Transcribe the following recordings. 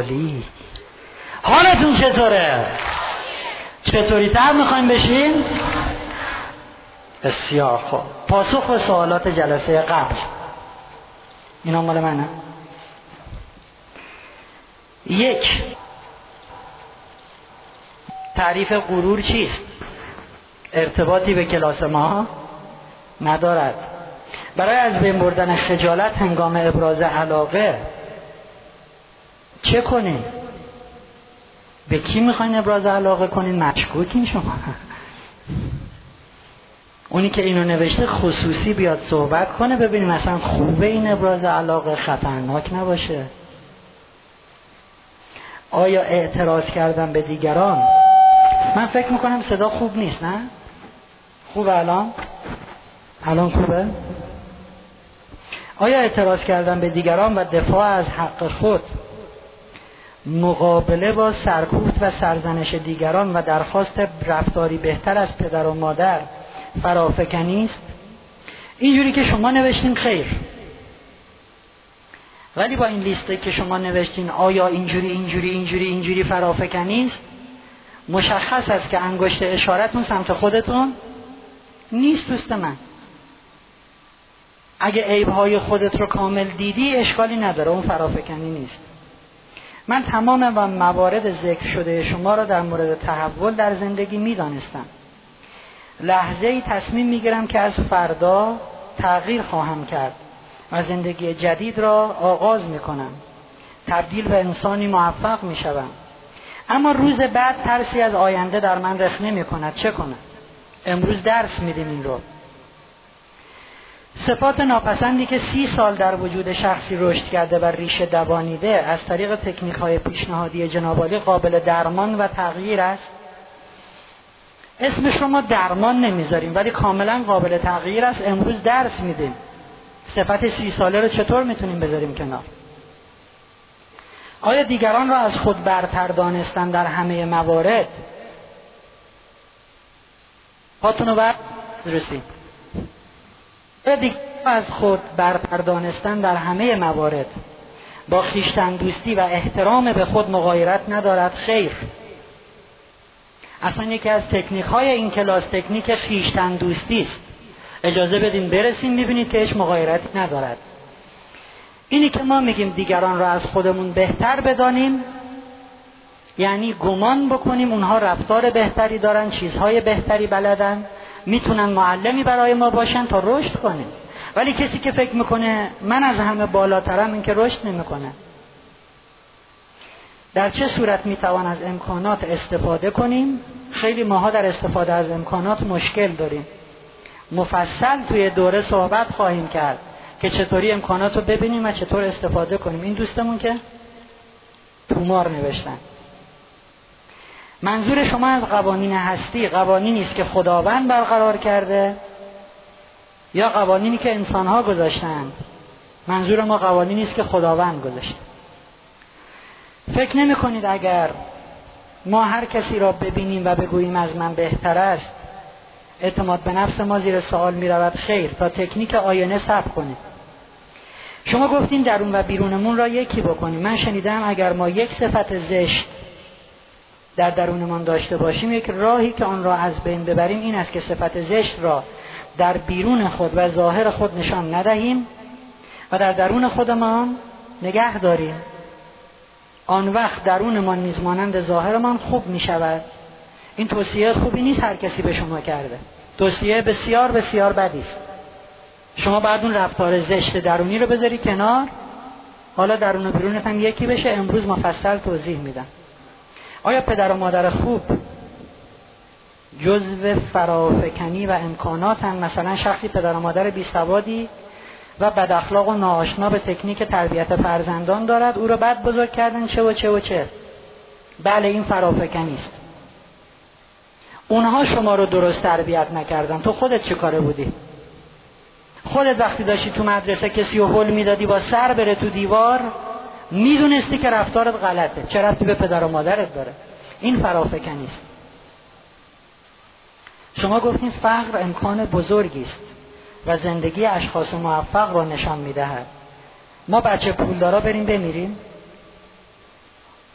عالی. حالتون چطوره؟ چطوری تر میخوایم بشین؟ بسیار خوب. پاسخ به سوالات جلسه قبل. اینا مال منه. 1. تعریف غرور چیست؟ ارتباطی به کلاس ما ندارد. برای از بین بردن خجالت هنگام ابراز علاقه چه کنیم؟ به کی میخواین ابراز علاقه کنین؟ مشکوکین شما. اونی که اینو نوشته خصوصی بیاد صحبت کنه، ببینیم مثلا خوبه این ابراز علاقه، خطرناک نباشه. آیا اعتراض کردن به دیگران، من فکر میکنم صدا خوب نیست، نه؟ خوبه الان خوبه؟ آیا اعتراض کردن به دیگران و دفاع از حق خود مقابله با سرکوفت و سرزنش دیگران و درخواست رفتاری بهتر از پدر و مادر فرافکنی است؟ اینجوری که شما نوشتین خیر، ولی با این لیسته که شما نوشتین آیا اینجوری فرافکنی است، مشخص است که انگشت اشارتون سمت خودتون نیست. دوست من، اگه عیب‌های خودت رو کامل دیدی اشکالی نداره، اون فرافکنی نیست. من تمام موارد ذکر شده شما را در مورد تحول در زندگی می‌دانستم. لحظه‌ای تصمیم می‌گیرم که از فردا تغییر خواهم کرد و زندگی جدید را آغاز می‌کنم. تبدیل به انسانی موفق می‌شوم. اما روز بعد ترسی از آینده در من رخ نمی‌کند. چه کنم؟ امروز درس میدیم این رو. صفات ناپسندی که 30 سال در وجود شخصی رشد کرده و ریشه دوانیده از طریق تکنیک‌های پیشنهادی جناب عالی قابل درمان و تغییر است. اسمش رو ما درمان نمیذاریم ولی کاملا قابل تغییر است. امروز درس میدیم. صفت 30 ساله رو چطور میتونیم بذاریم کنار؟ آیا دیگران را از خود برتر دانستن در همه موارد؟ پاتونو بررسی. آیا دیگران را از خود برتر دانستن در همه موارد با خویشتن دوستی و احترام به خود مغایرت ندارد؟ خیر. اصلا یکی از تکنیک‌های این کلاس تکنیک خویشتن دوستی است. اجازه بدین برسیم ببینید که هیچ مغایرتی ندارد. اینی که ما میگیم دیگران را از خودمون بهتر بدانیم، یعنی گمان بکنیم اونها رفتار بهتری دارن، چیزهای بهتری بلدن، میتونن معلمی برای ما باشن تا رشد کنیم. ولی کسی که فکر میکنه من از همه بالاترم، این که رشد نمیکنه. در چه صورت میتوان از امکانات استفاده کنیم؟ خیلی ماها در استفاده از امکانات مشکل داریم. مفصل توی دوره صحبت خواهیم کرد که چطوری امکانات رو ببینیم و چطور استفاده کنیم. این دوستمون که تومار نوشتن. منظور شما از قوانین هستی قوانینی است که خداوند برقرار کرده یا قوانینی که انسان‌ها گذاشتند؟ منظور ما قوانینی است که خداوند گذاشته. فکر نمی کنید اگر ما هر کسی را ببینیم و بگوییم از من بهتر است، اعتماد به نفس ما زیر سوال می رود؟ خیر، تا تکنیک آینه صبر کنید. شما گفتین درون و بیرونمون را یکی بکنیم. من شنیدم اگر ما یک صفت زشت در درونمان داشته باشیم، یک راهی که آن را از بین ببریم این است که صفت زشت را در بیرون خود و ظاهر خود نشان ندهیم و در درون خودمان نگه داریم. آن وقت درونمان نیز مانند ظاهرمان خوب می شود. این توصیه خوبی نیست هر کسی به شما کرده. توصیه بسیار بسیار بدی است. شما باید اون رفتار زشت درونی رو بذاری کنار، حالا درون و بیرونت هم یکی بشه. امروز مفصل توضیح میدم. آیا پدر و مادر خوب جزو فرافکنی و امکانات هم؟ مثلا شخصی پدر و مادر بی‌سوادی و بد اخلاق و ناآشنا به تکنیک تربیت فرزندان دارد، او را بد بزرگ کردن، چه و چه و چه. بله، این فرافکنی است. اونها شما رو درست تربیت نکردن. تو خودت چه کاره بودی؟ خودت وقتی داشتی تو مدرسه کسی رو هل میدادی با سر بره تو دیوار، میدونستی که رفتارت غلطه. چه ربطی به پدر و مادرت داره؟ این فرافکنی است. شما گفتین فقر امکان بزرگی است و زندگی اشخاص موفق را نشان میدهد. ما بچه پولدارا بریم بمیریم؟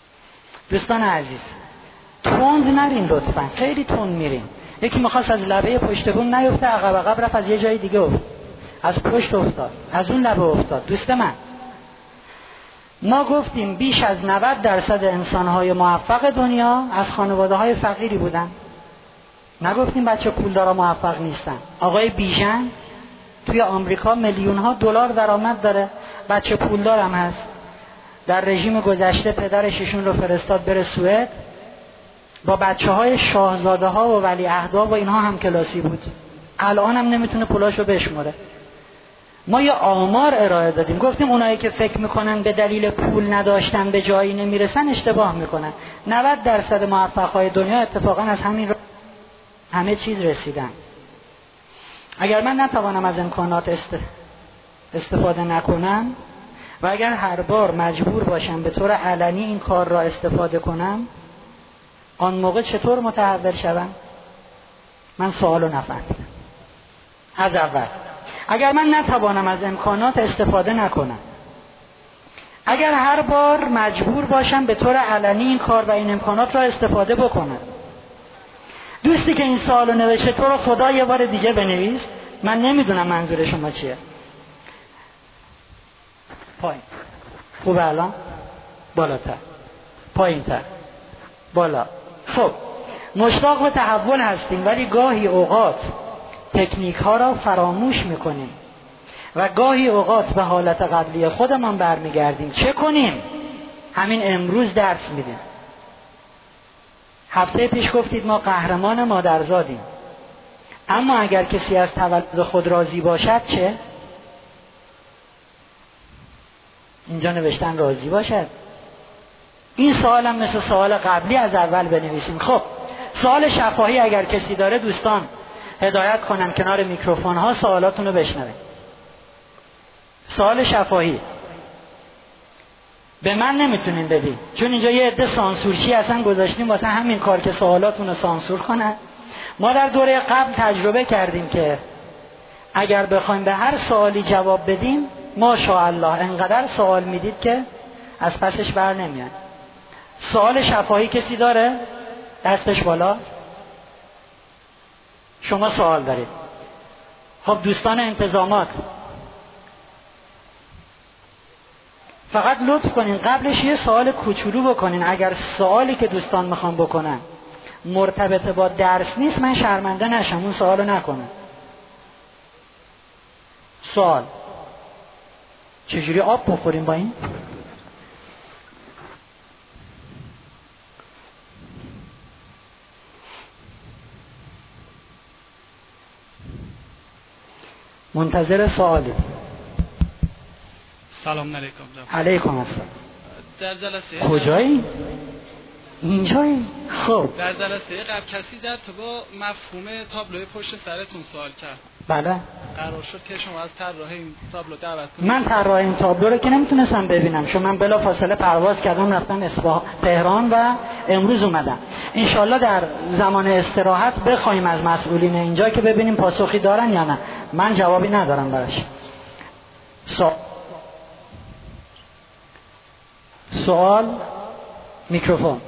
دوستان عزیز تند نرین لطفا، خیلی تند میرین. یکی میخواست از لبه پشت بوم نیفته، عقب رفت از یه جای دیگه افتاد، از پشت افتاد، از اون لبه افتاد. دوست من، ما گفتیم بیش از 90% انسانهای موفق دنیا از خانواده‌های فقیری بودن. نگفتیم بچه پولدارا موفق نیستن. آقای بیژن توی آمریکا میلیون‌ها دلار درآمد داره، بچه پولدار هم هست. در رژیم گذشته پدرششون رو فرستاد بره سوئد، با بچه‌های شاهزاده‌ها و ولیعهدها و اینها هم کلاسی بود. الان هم نمیتونه پولاشو بشمره. ما یه آمار ارائه دادیم، گفتیم اونایی که فکر میکنن به دلیل پول نداشتن به جایی نمیرسن اشتباه میکنن. 90% موفق‌های دنیا اتفاقا از همین همه چیز رسیدن. اگر من نتوانم از امکانات استفاده نکنم و اگر هر بار مجبور باشم به طور علنی این کار را استفاده کنم، آن موقع چطور متحول شوم؟ من سوالو نفهمیدم. از اول اگر من نتوانم از امکانات استفاده نکنم، اگر هر بار مجبور باشم به طور علنی این کار و این امکانات را استفاده بکنم، دوستی که این سوالو نوشته تو رو خدا یه بار دیگه بنویس، من نمیدونم منظور شما چیه. پایین خوبه الان؟ بالاتر، پایین‌تر، بالا. خب مشتاق به تحول هستیم ولی گاهی اوقات تکنیک ها را فراموش میکنیم و گاهی اوقات به حالت قبلی خودمان برمیگردیم. چه کنیم؟ همین امروز درس میدیم. هفته پیش گفتید ما قهرمان مادرزادیم، اما اگر کسی از تولد خود راضی باشد چه؟ اینجا نوشتن راضی باشد. این سوال هم مثل سوال قبلی از اول بنویسیم. خب سوال شفاهی اگر کسی داره دوستان هدایت کنن کنار میکروفون ها سوالاتون رو بشنوید. سوال شفاهی به من نمیتونین بدین چون اینجا یه عده سانسورچی اصلا گذاشتیم واسه همین کار که سوالاتون رو سانسور کنن. ما در دوره قبل تجربه کردیم که اگر بخوایم به هر سوالی جواب بدیم ماشاءالله انقدر سوال میدید که از پسش بر نمیاد. سوال شفاهی کسی داره؟ دستش بالا. شما سوال دارید. خب دوستان انتظامات فقط لطف کنین قبلش یه سوال کوچولو بکنین. اگر سوالی که دوستان میخوان بکنن مرتبط با درس نیست من شرمنده نشم اون سوالو نکنم. سوال چجوری آب بخوریم با این؟ منتظر سوالی. سلام علیکم. علیکم السلام. در جلسه کجایی؟ اینجایی؟ خب در جلسه قبل کسی در تو با مفهوم تابلوی پشت سرتون سوال کرد. بله. قرار شد که شما از طراح این تابلو دعوت کنید. من طراح این تابلو رو که نمیتونستم ببینم چون من بلا فاصله پرواز کردم رفتم تهران و امروز اومدم. انشالله در زمان استراحت بخوایم از مسئولین اینجا که ببینیم پاسخی دارن یا نه. من جوابی ندارم براش. سوال میکروفون.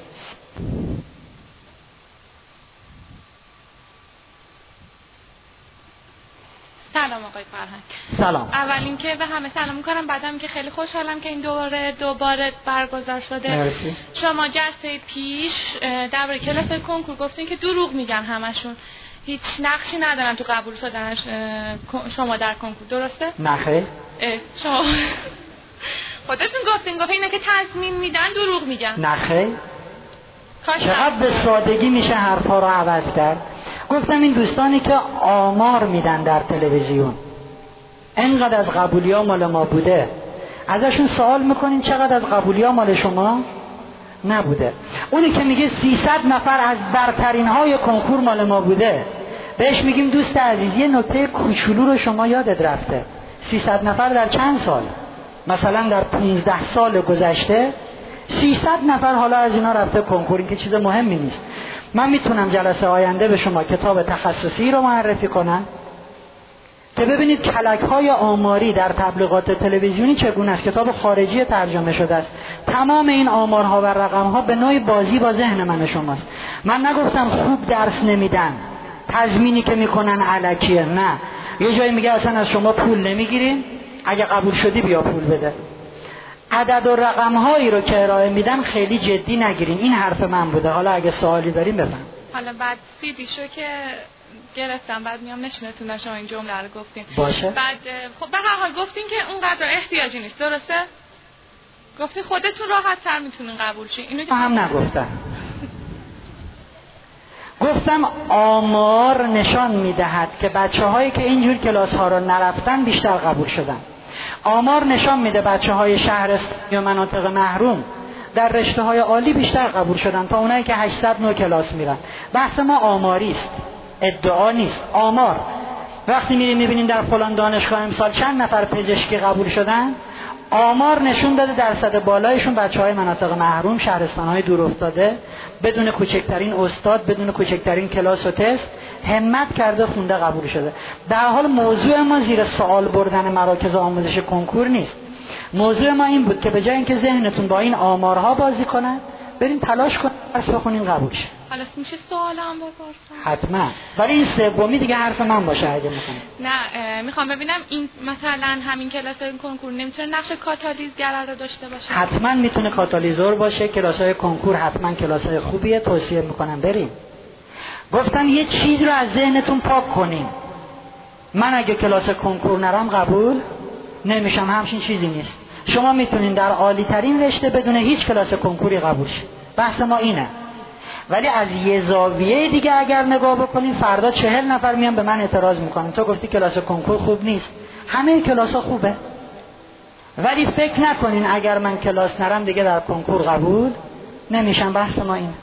سلام آقای فرهنگ. سلام. اول اینکه به همه سلام میکنم، بعدم که خیلی خوشحالم که این دوباره برگزار شده. مرسی. شما جلسه پیش درباره کلاس کنکور گفتین که دروغ میگن همشون، هیچ نقشی ندارن تو قبول شدن شما در کنکور، درسته؟ نه خیر. شما خودتون گفتین اینا که تضمین میدن دروغ میگن. نه خیر. چقدر به سادگی میشه حرفا رو عوض کرد. گفتم این دوستانی که آمار میدن در تلویزیون انقدر از قبولی ها مال ما بوده، ازشون سوال میکنیم چقدر از قبولی ها مال شما نبوده. اونی که میگه 300 نفر از برترین های کنکور مال ما بوده بهش میگیم دوست عزیز یه نکته کوچولو رو شما یادت رفته. 300 نفر در چند سال؟ مثلا در 15 سال گذشته 300 نفر حالا از اینا رفته کنکور. این که چیز مهمی نیست. من میتونم جلسه آینده به شما کتاب تخصصی رو معرفی کنم که ببینید کلک‌های آماری در تبلیغات تلویزیونی چگونه است. کتاب خارجی ترجمه شده است. تمام این آمارها و رقم‌ها به نوعی بازی با ذهن من و شماست. من نگفتم خوب درس نمیدن، تضمینی که میکنن الکیه، نه. یه جایی میگه اصلا از شما پول نمیگیریم، اگه قبول شدی بیا پول بده. عدد و رقم‌هایی رو که ارائه میدن خیلی جدی نگیرین. این حرف من بوده. حالا اگه سوالی دارین بفهم. حالا بعد سیدیشو که گرفتم، بعد میام نشونتون شما این جمله رو گفتین. باشه. بعد خب به هر حال گفتین که اونقدر احتیاجی نیست، درسته؟ گفتین خودتون راحت تر میتونین قبول شین. اینو که هم نگفتم. گفتم آمار نشان میدهد که بچه‌هایی که اینجور کلاس‌ها رو نرفتن بیشتر قبول شدن. آمار نشان میده بچه‌های شهرستان یا مناطق محروم در رشته‌های عالی بیشتر قبول شدن تا اونایی که 800 نوع کلاس میرن. بحث ما آماری است، ادعا نیست. آمار وقتی میبینین در فلان دانشگاه امسال چند نفر پزشکی قبول شدن، آمار نشون داده درصد بالایشون بچه‌های مناطق محروم، شهرستان‌های دور افتاده، بدون کوچکترین استاد، بدون کوچکترین کلاس و تست همت کرده خونده قبول شده. در حال موضوع ما زیر سوال بردن مراکز آموزش کنکور نیست. موضوع ما این بود که به جای اینکه ذهنتون با این آمارها بازی کنه، بریم تلاش کنیم درس بخونیم قبول شه. حالا میشه سوالم بپرسم؟ حتما. ولی این سومی دیگه حرف من باشه اگه میخوام. نه میخوام ببینم این مثلا همین کلاس‌های کنکور نمیتونه نقش کاتالیزگر رو داشته باشه؟ حتما میتونه کاتالیزور باشه. کلاس‌های کنکور حتما کلاس‌های خوبیه، توصیه میکنم بریم. گفتم یه چیز رو از ذهنتون پاک کنین. من اگه کلاس کنکور نرم قبول نمیشم، همچین چیزی نیست. شما میتونین در عالی ترین رشته بدون هیچ کلاس کنکوری قبول شید. بحث ما اینه. ولی از یه زاویه دیگه اگر نگاه بکنین، فردا 40 نفر میان به من اعتراض میکنن تو گفتی کلاس کنکور خوب نیست. همه کلاس ها خوبه، ولی فکر نکنین اگر من کلاس نرم دیگه در کنکور قبول نمیشم. بحث ما اینه.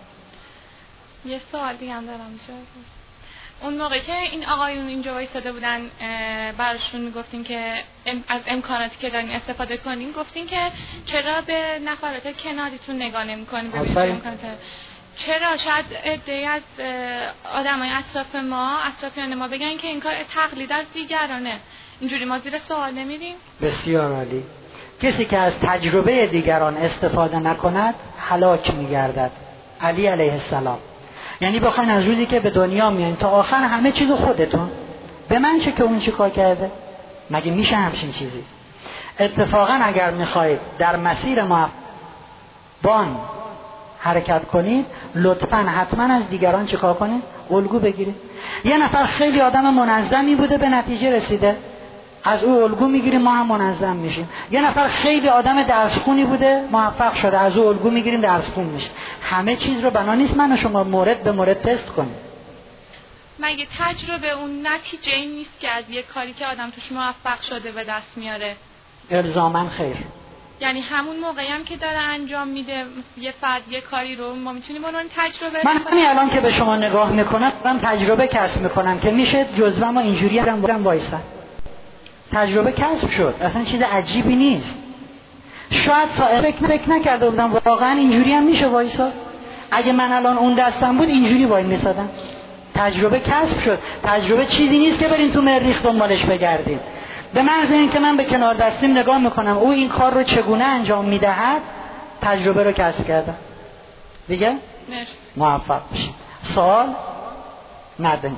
یه سوال دیگه هم دارم. اون موقع که این آقایون اینجا وایساده بودن براشون میگفتین که از امکاناتی که دارین استفاده کنین، گفتین که چرا به نفرات کناریتون نگاه نمی‌کنین؟ ببینید امکانات چرا. شاید عده‌ای از آدمای اطرافیان ما بگن که این کار تقلید از دیگرانه. اینجوری ما زیر سوال نمیریم؟ بسیار عالی. کسی که از تجربه دیگران استفاده نکند هلاک می‌گردد. علی علیه السلام. یعنی بخواین از روزی که به دنیا میایین تا آخر همه چیزو خودتون، به من چه که اون چی کار کرده؟ مگه میشه همچین چیزی؟ اتفاقا اگر میخواید در مسیر موفقان حرکت کنید، لطفاً حتما از دیگران چیکار کنید؟ الگو بگیرید. یه نفر خیلی آدم منظمی بوده به نتیجه رسیده، از او الگو میگیریم، ما هم منظم میشیم. یه نفر خیلی آدم درسخونی بوده موفق شده، از او الگو میگیریم، درسخون میشه. همه چیز رو بنا نیست من و شما مورد به مورد تست کنیم. مگه تجربه اون نتیجه این نیست که از یک کاری که آدم توش موفق شده به دست میاره؟ الزاماً خیر. یعنی همون موقعی هم که داره انجام میده یه فرد یه کاری رو، ما میتونیم اون تجربه. من همین الان که به شما نگاه میکنم من تجربه کسب میکنم که میشه جزوه ما اینجوری هم وایسن. تجربه کسب شد، اصلا چیز عجیبی نیست. شاید تا فکر نکرده بودم واقعا اینجوری هم میشه وایسا. اگه من الان اون دستم بود اینجوری وای میسادم. تجربه کسب شد. تجربه چیزی نیست که برین تو مریخ دنبالش بگردید. به محض اینکه من به کنار دستیم نگاه میکنم او این کار رو چگونه انجام میدهد، تجربه رو کسب کردم دیگه. موفق بشید. سوال نداریم.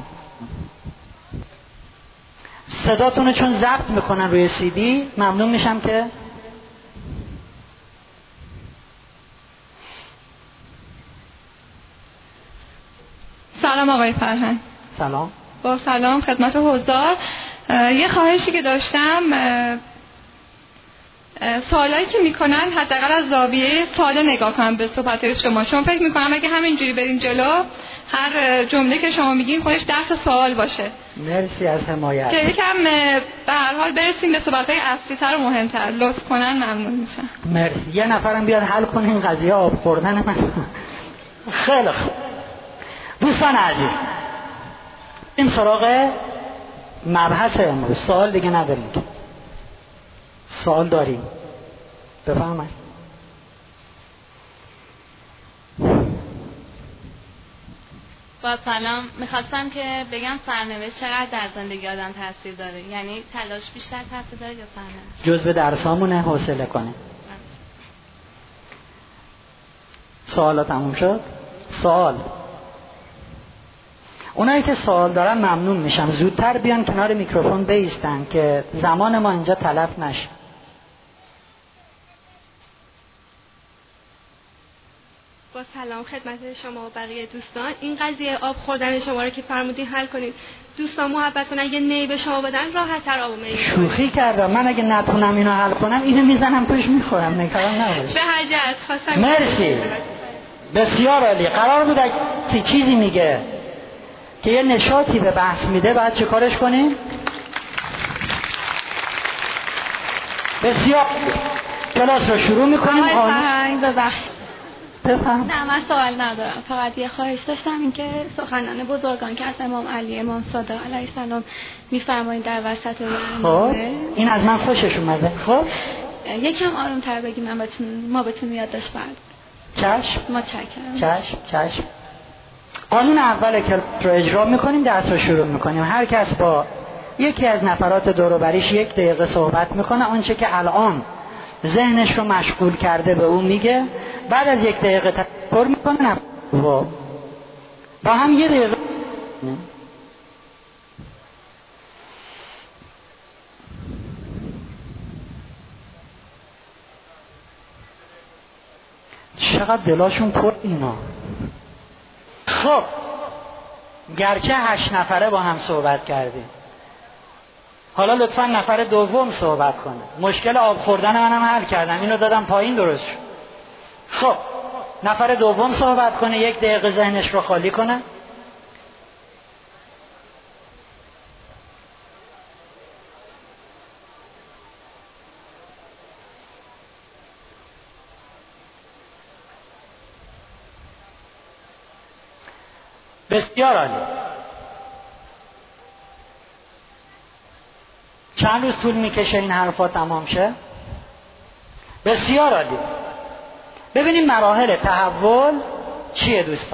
صداتون رو چون ضبط میکنن روی CD ممنون میشم که سلام آقای فرهنگ. سلام. با سلام خدمت حضار. یه خواهشی که داشتم، سوالایی که میکنن حداقل از زاویه ساده نگاه کنم به صحبت‌های شما. چون فکر میکنم اگه همینجوری بریم جلو هر جمله که شما میگین خودش درس سوال باشه. مرسی از حمایت. که یکم به هر حال برسیم به صحبت‌های اصلی‌تر و مهمتر. لطف کنن ممنون میشم. مرسی. یه نفرم بیاد حل کنه این قضیه آب خوردن من. خیلی خوب. دوستان عزیز، این سراغ مبحث امروز. سوال دیگه نداریم. سوال داریم؟ بفرمایید. با سلام، میخواستم که بگم سرنوشت چقدر در زندگی آدم تاثیر داره، یعنی تلاش بیشتر تاثیر داره یا سرنوشت؟ جزء درسامونه، حوصله کنه. سوالا تموم شد؟ سوال. اونایی که سوال دارن ممنون میشم زودتر بیان کنار میکروفون بایستن که زمان ما اینجا تلف نشه. با سلام خدمت شما و بقیه دوستان. این قضیه آب خوردن شما رو که فرمودین حل کنید، دوستان محبت کنن یه نی به شما بدن راحت تر آب میگیرید. شوخی کردم، من اگه نتونم اینو حل کنم اینو میزنم توش میخورم، نگران نباش. به حاجت خواستم. مرسی، بسیار عالی. قرار بود اگه چیزی میگه که یه نشاطی به بحث میده بعد چه کارش کنیم؟ بسیار. کلاس رو شروع میکنیم. بفهم. نه من سوال ندارم، فقط یه خواهش داشتم، این که سخنان بزرگان که از امام علی امام صادق علیه السلام میفرمایید در وسط برنامه، این از من خوشش اومده. خب یکم آروم‌تر بگیم ما بتونیم یادداشت برداریم. چشم. متشکرم. چشم. قانون اول کلاس رو اجرا میکنیم، درس رو شروع میکنیم. هر کس با یکی از نفرات دور و بریش 1 دقیقه صحبت میکنه، آنچه که الان ذهنش رو مشغول کرده به اون میگه، بعد از 1 دقیقه تفکر میکنه با هم 1 دقیقه. چقدر دلاشون پر اینا. خب گرچه 8 نفره با هم صحبت کردیم، حالا لطفا نفر دوم صحبت کنه. مشکل آب خوردن منم حل کردم، اینو دادم پایین درست شد. خب نفر دوم صحبت کنه، 1 دقیقه ذهنش رو خالی کنه. بسیار عالی. چند روز طول میکشه این حرفا تمام شه؟ بسیار عالی. ببینیم مراحل تحول چیه دوستان.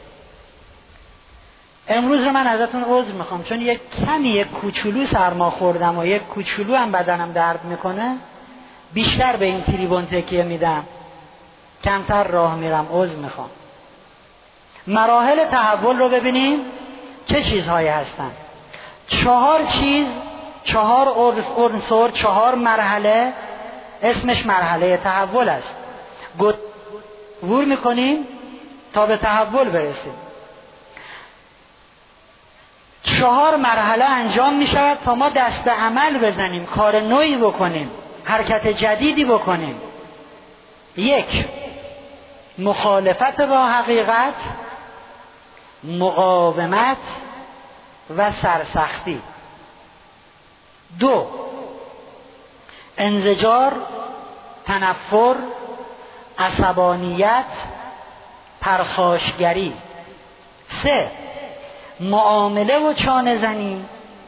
امروز رو من ازتون عذر میخوام چون یک کوچولو سرما خوردم و یک کوچولو هم بدنم درد میکنه، بیشتر به این تریبون تکیه میدم، کمتر راه میرم، عذر میخوام. مراحل تحول رو ببینیم چه چیزهایی هستن. 4 چیز، 4 عنصر، 4 مرحله، اسمش مرحله تحول است. ور میکنیم تا به تحول برسیم. 4 مرحله انجام میشود تا ما دست به عمل بزنیم، کار نوعی بکنیم، حرکت جدیدی بکنیم. 1 مخالفت با حقیقت، مقاومت و سرسختی. 2 انزجار، تنفر، عصبانیت، پرخاشگری. 3 معامله و چانه زنی.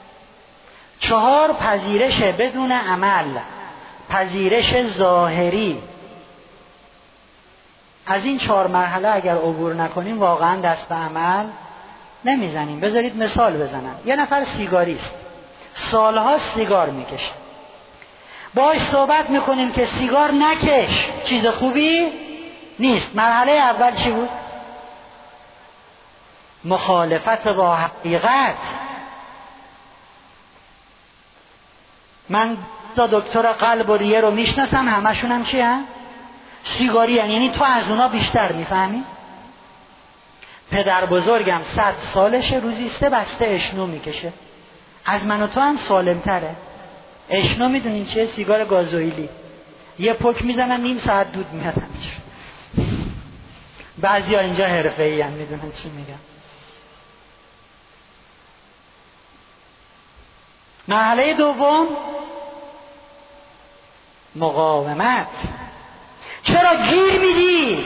4 پذیرش بدون عمل، پذیرش ظاهری. از این 4 مرحله اگر عبور نکنیم واقعا دست به عمل نمیزنیم. بذارید مثال بزنم. یه نفر سیگاریست، سالها سیگار میکشه، باهاش صحبت میکنیم که سیگار نکش، چیز خوبی نیست. مرحله اول چی بود؟ مخالفت با حقیقت. من تا دکتر قلب و ریه رو میشناسم، همشون هم چی هم؟ سیگاری هم. یعنی تو از اونا بیشتر میفهمی؟ پدر بزرگم 100 سالشه، روزی 3 بسته اشنو میکشه، از من و تو هم سالم تره. اشنو میدونین چیه؟ سیگار گازوئیلی. یه پک میزنن نیم ساعت دود میاد. بعضی ها اینجا حرفه‌ای هم میدونن چی میگم. مرحله دوم مقاومت. چرا گیر میدی؟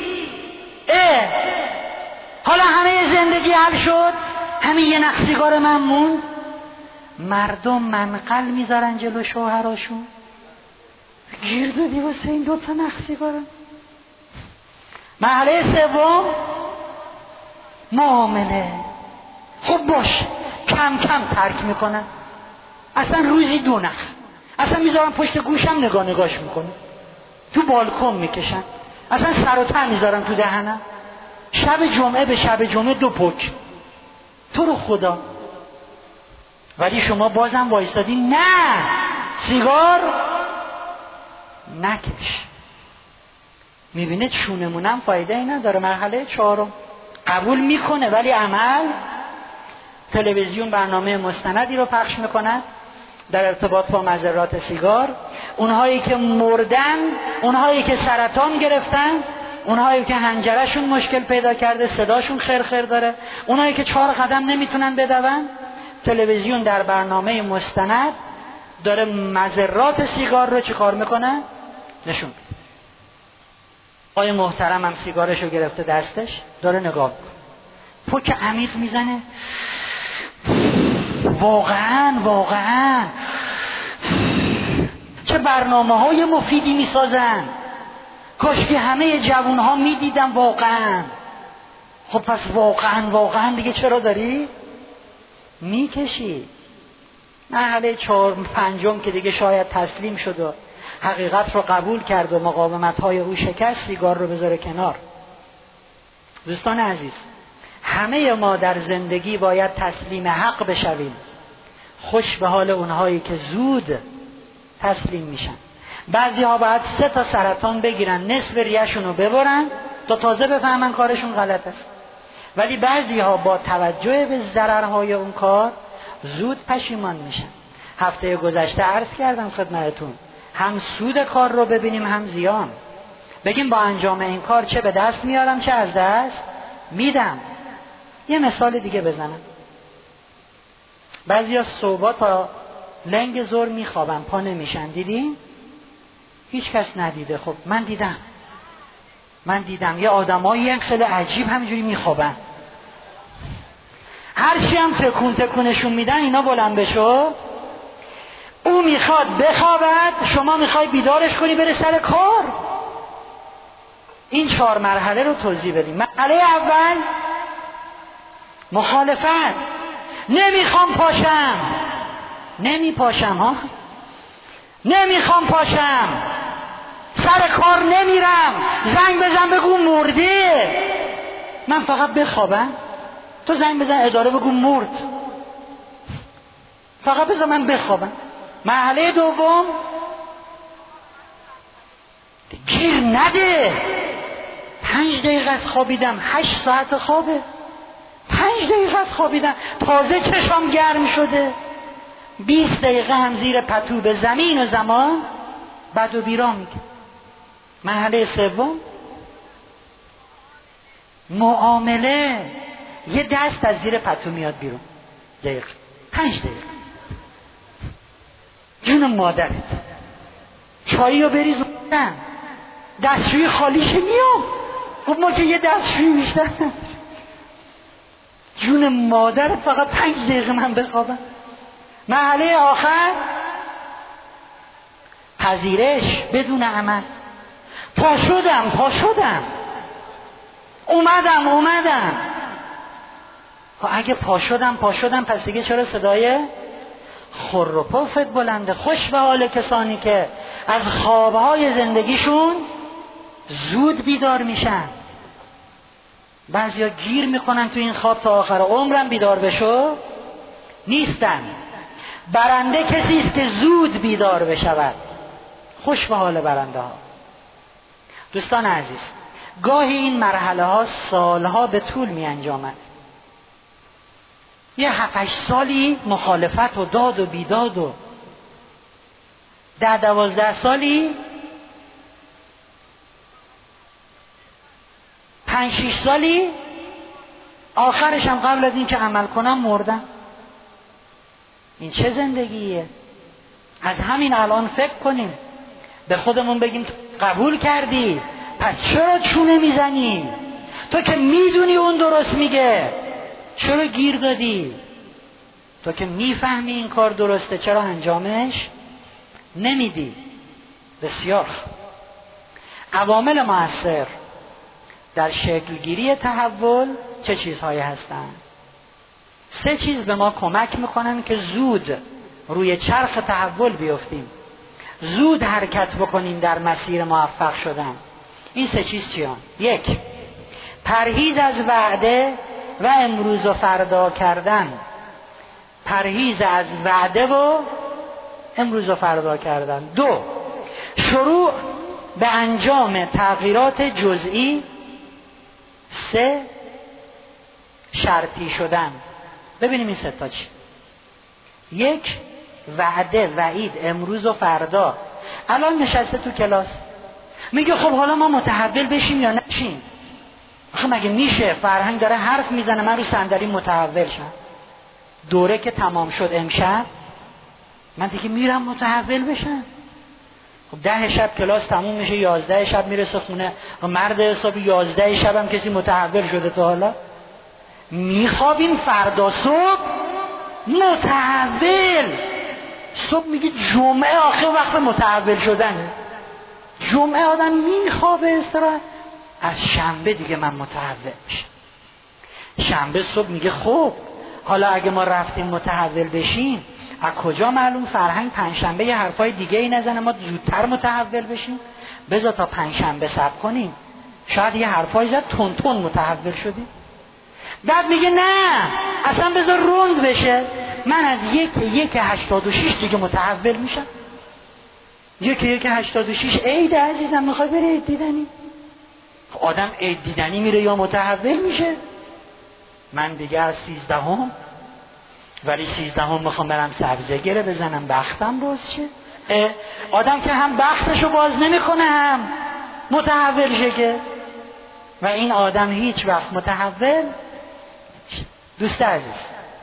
حالا همه زندگی حل شد، همین یه نخ سیگار من موند. مردم منقل میذارن جلو شوهراشون، گیر دادی واسه این 2 تا نخ سیگار. مرحله سوم معامله. خب باشه، کم کم ترک میکنن. اصلا روزی 2 نخ، اصلا میذارن پشت گوشم نگاهش میکنه، تو بالکن میکشن، اصلا سر و ته میذارن تو دهنم. شب جمعه به شب جمعه 2 پک. تو رو خدا. ولی شما بازم وایستادی نه سیگار نکش. میبینه چونمونم فایده ای نداره. مرحله 4 قبول میکنه ولی عمل. تلویزیون برنامه مستندی رو پخش میکنه در ارتباط با مضرات سیگار. اونهایی که مردن، اونهایی که سرطان گرفتن، اونهایی که حنجرهشون مشکل پیدا کرده، صداشون خرخر داره، اونهایی که 4 قدم نمیتونن بدون، تلویزیون در برنامه مستند داره مضرات سیگار رو چی کار میکنه؟ نشون میده. آقای محترم هم سیگارشو گرفته دستش، داره نگاه میکنه، پک عمیق میزنه. واقعا چه برنامه‌های مفیدی میسازن، کاش که همه جوان‌ها میدیدن. واقعا خب پس واقعا دیگه چرا داری میکشی؟ مرحله 4 5 که دیگه شاید تسلیم شد و حقیقت رو قبول کرد و مقاومت‌های او شکست، سیگار رو بذاره کنار. دوستان عزیز، همه ما در زندگی باید تسلیم حق بشویم. خوش به حال اونهایی که زود تسلیم میشن. بعضی ها باید 3 تا سرطان بگیرن، نصف ریه‌شون رو ببرن تا تازه بفهمن کارشون غلط است. ولی بعضی ها با توجه به ضررهای اون کار زود پشیمان میشن. هفته گذشته عرض کردم خدمتتون، هم سود کار رو ببینیم هم زیان. بگیم با انجام این کار چه به دست میارم چه از دست میدم. یه مثال دیگه بزنم. بعضیا صبح تا لنگ ظهر میخوابن، پا نمیشن. دیدین؟ هیچ کس ندیده. خب من دیدم یه آدمایی خیلی عجیب همینجوری میخوابن، هرچی هم تکونشون میدن اینا بلند بشو. او میخواد بخوابد، شما میخوای بیدارش کنی بره سر کار. این 4 مرحله رو توضیح بدیم. مرحله اول مخالفت. نمیخوام پاشم، نمیخوام پاشم، سر کار نمیرم، زنگ بزن بگو مرده، من فقط بخوابم. تو زنگ بزن اداره بگو مرد، فقط بزن من بخوابم. مرحله دوم گیر نده. 5 دقیقه از خوابیدم، 8 ساعت خوابه. 5 دقیقه از خوابیدم تازه چشام گرم شده. 20 دقیقه هم زیر پتو به زمین و زمان بد و بیرا میگه. مرحله سوم معامله. یه دست از زیر پتو میاد بیرون. 5 دقیقه. جون مادرت چایی رو بریز بودن، دستشوی خالیشه میام. خب ما که یه دستشوی بیشتر. جون مادرت فقط 5 دقیقه من بخوابم. مرحله آخر پذیرش بدون عمل. پا شدم اومدم. خب اگه پا شدم پس دیگه چرا صدای خر و پفت بلنده؟ خوش به حال کسانی که از خوابهای زندگیشون زود بیدار میشن. بعضیا گیر میکنن تو این خواب تا آخر عمرم بیدار بشو نیستن. برنده کسی است که زود بیدار بشود. خوش به حال برنده ها. دوستان عزیز، گاهی این مرحله ها سالها به طول می انجامد. یه 7-8 سالی مخالفت و داد و بیداد و 10-12 سالی 5-6 سالی آخرش هم قبل از این که عمل کنم مردم. این چه زندگیه؟ از همین الان فکر کنیم، به خودمون بگیم قبول کردی پس چرا چونه میزنی؟ تو که میدونی اون درست میگه چرا گیر دادی؟ تو که میفهمی این کار درسته چرا انجامش نمیدی؟ بسیار. عوامل مؤثر در شکلگیری تحول چه چیزهایی هستند؟ 3 چیز به ما کمک میکنن که زود روی چرخ تحول بیفتیم، زود حرکت بکنیم در مسیر موفق شدن. این 3 چیز چیان؟ 1. پرهیز از وعده و امروز و فردا کردن. پرهیز از وعده و امروز و فردا کردن. 2. شروع به انجام تغییرات جزئی. 3. شرطی شدن. ببینیم این 3 تا چی. 1. وعده، وعید، امروز و فردا. الان نشسته تو کلاس میگه خب حالا ما متحول بشیم یا نشیم؟ آخه مگه میشه؟ فرهنگ داره حرف میزنه من رو صندلی متحول شم. دوره که تمام شد امشب من دیگه میرم متحول بشم. خب 10 شب کلاس تموم میشه، 11 شب میرسه خونه. مرد حسابی 11 شب هم کسی متحول شده تا حالا؟ میخوابیم فردا صبح متحول. صبح میگه جمعه آخر وقت متحول شدنه. جمعه آدم میخوابه استراحت، از شنبه دیگه من متحول میشم. شنبه صبح میگه خب حالا اگه ما رفتیم متحول بشیم، از کجا معلوم فرهنگ پنجشنبه یه حرفای دیگه ای نزنه ما زودتر متحول بشیم؟ بذار تا پنجشنبه صبر کنیم، شاید یه حرفای زد تون تون متحول شدیم. بعد میگه نه اصلا بذار روند بشه، من از 1-1-86 دیگه متحول میشم. 1-1-86 عید عزیزم، میخوای بری عید دیدنی؟ آدم عید دیدنی میره یا متحول میشه؟ من دیگه از 13ام، ولی 13ام میخوام برم سبزه گره بزنم بختم باز شه. آدم که هم بختشو باز نمیکنه هم متحول شه که، و این آدم هیچ وقت متحول. دوست عزیز،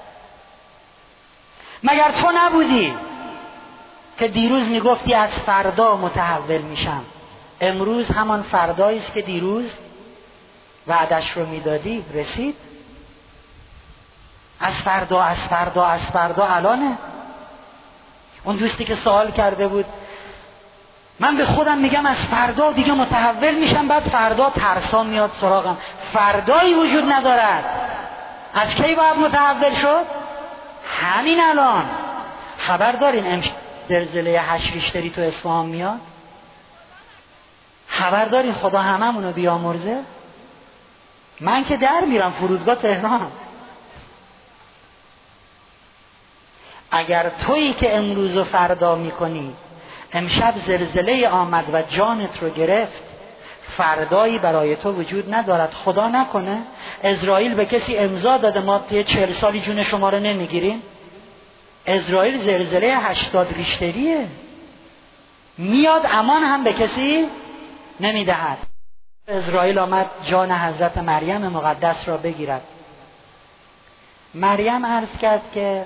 مگر تو نبودی که دیروز میگفتی از فردا متحول میشم؟ امروز همان فردایی است که دیروز وعدش رو میدادی رسید. از فردا از فردا از فردا الانه. اون دوستی که سوال کرده بود، من به خودم میگم از فردا دیگه متحول میشم، بعد فردا ترسام میاد سراغم. فردایی وجود ندارد. از کی باید متحول شد؟ همین الان. خبر دارین امشب زلزله 8 ریشتری تو اصفهان میاد؟ خبر دارین خدا هممونو بیامرزه؟ من که در میرم فرودگاه تهران. اگر تویی که امروز و فردا میکنی امشب زلزله آمد و جانت رو گرفت، فردایی برای تو وجود ندارد. خدا نکنه اسرائیل به کسی امضا داده ما طی 40 سالی جون شما رو نمیگیریم. اسرائیل زلزله 80 ریشتریه میاد، امان هم به کسی نمیدهد. اسرائیل آمد جان حضرت مریم مقدس را بگیرد. مریم عرض کرد که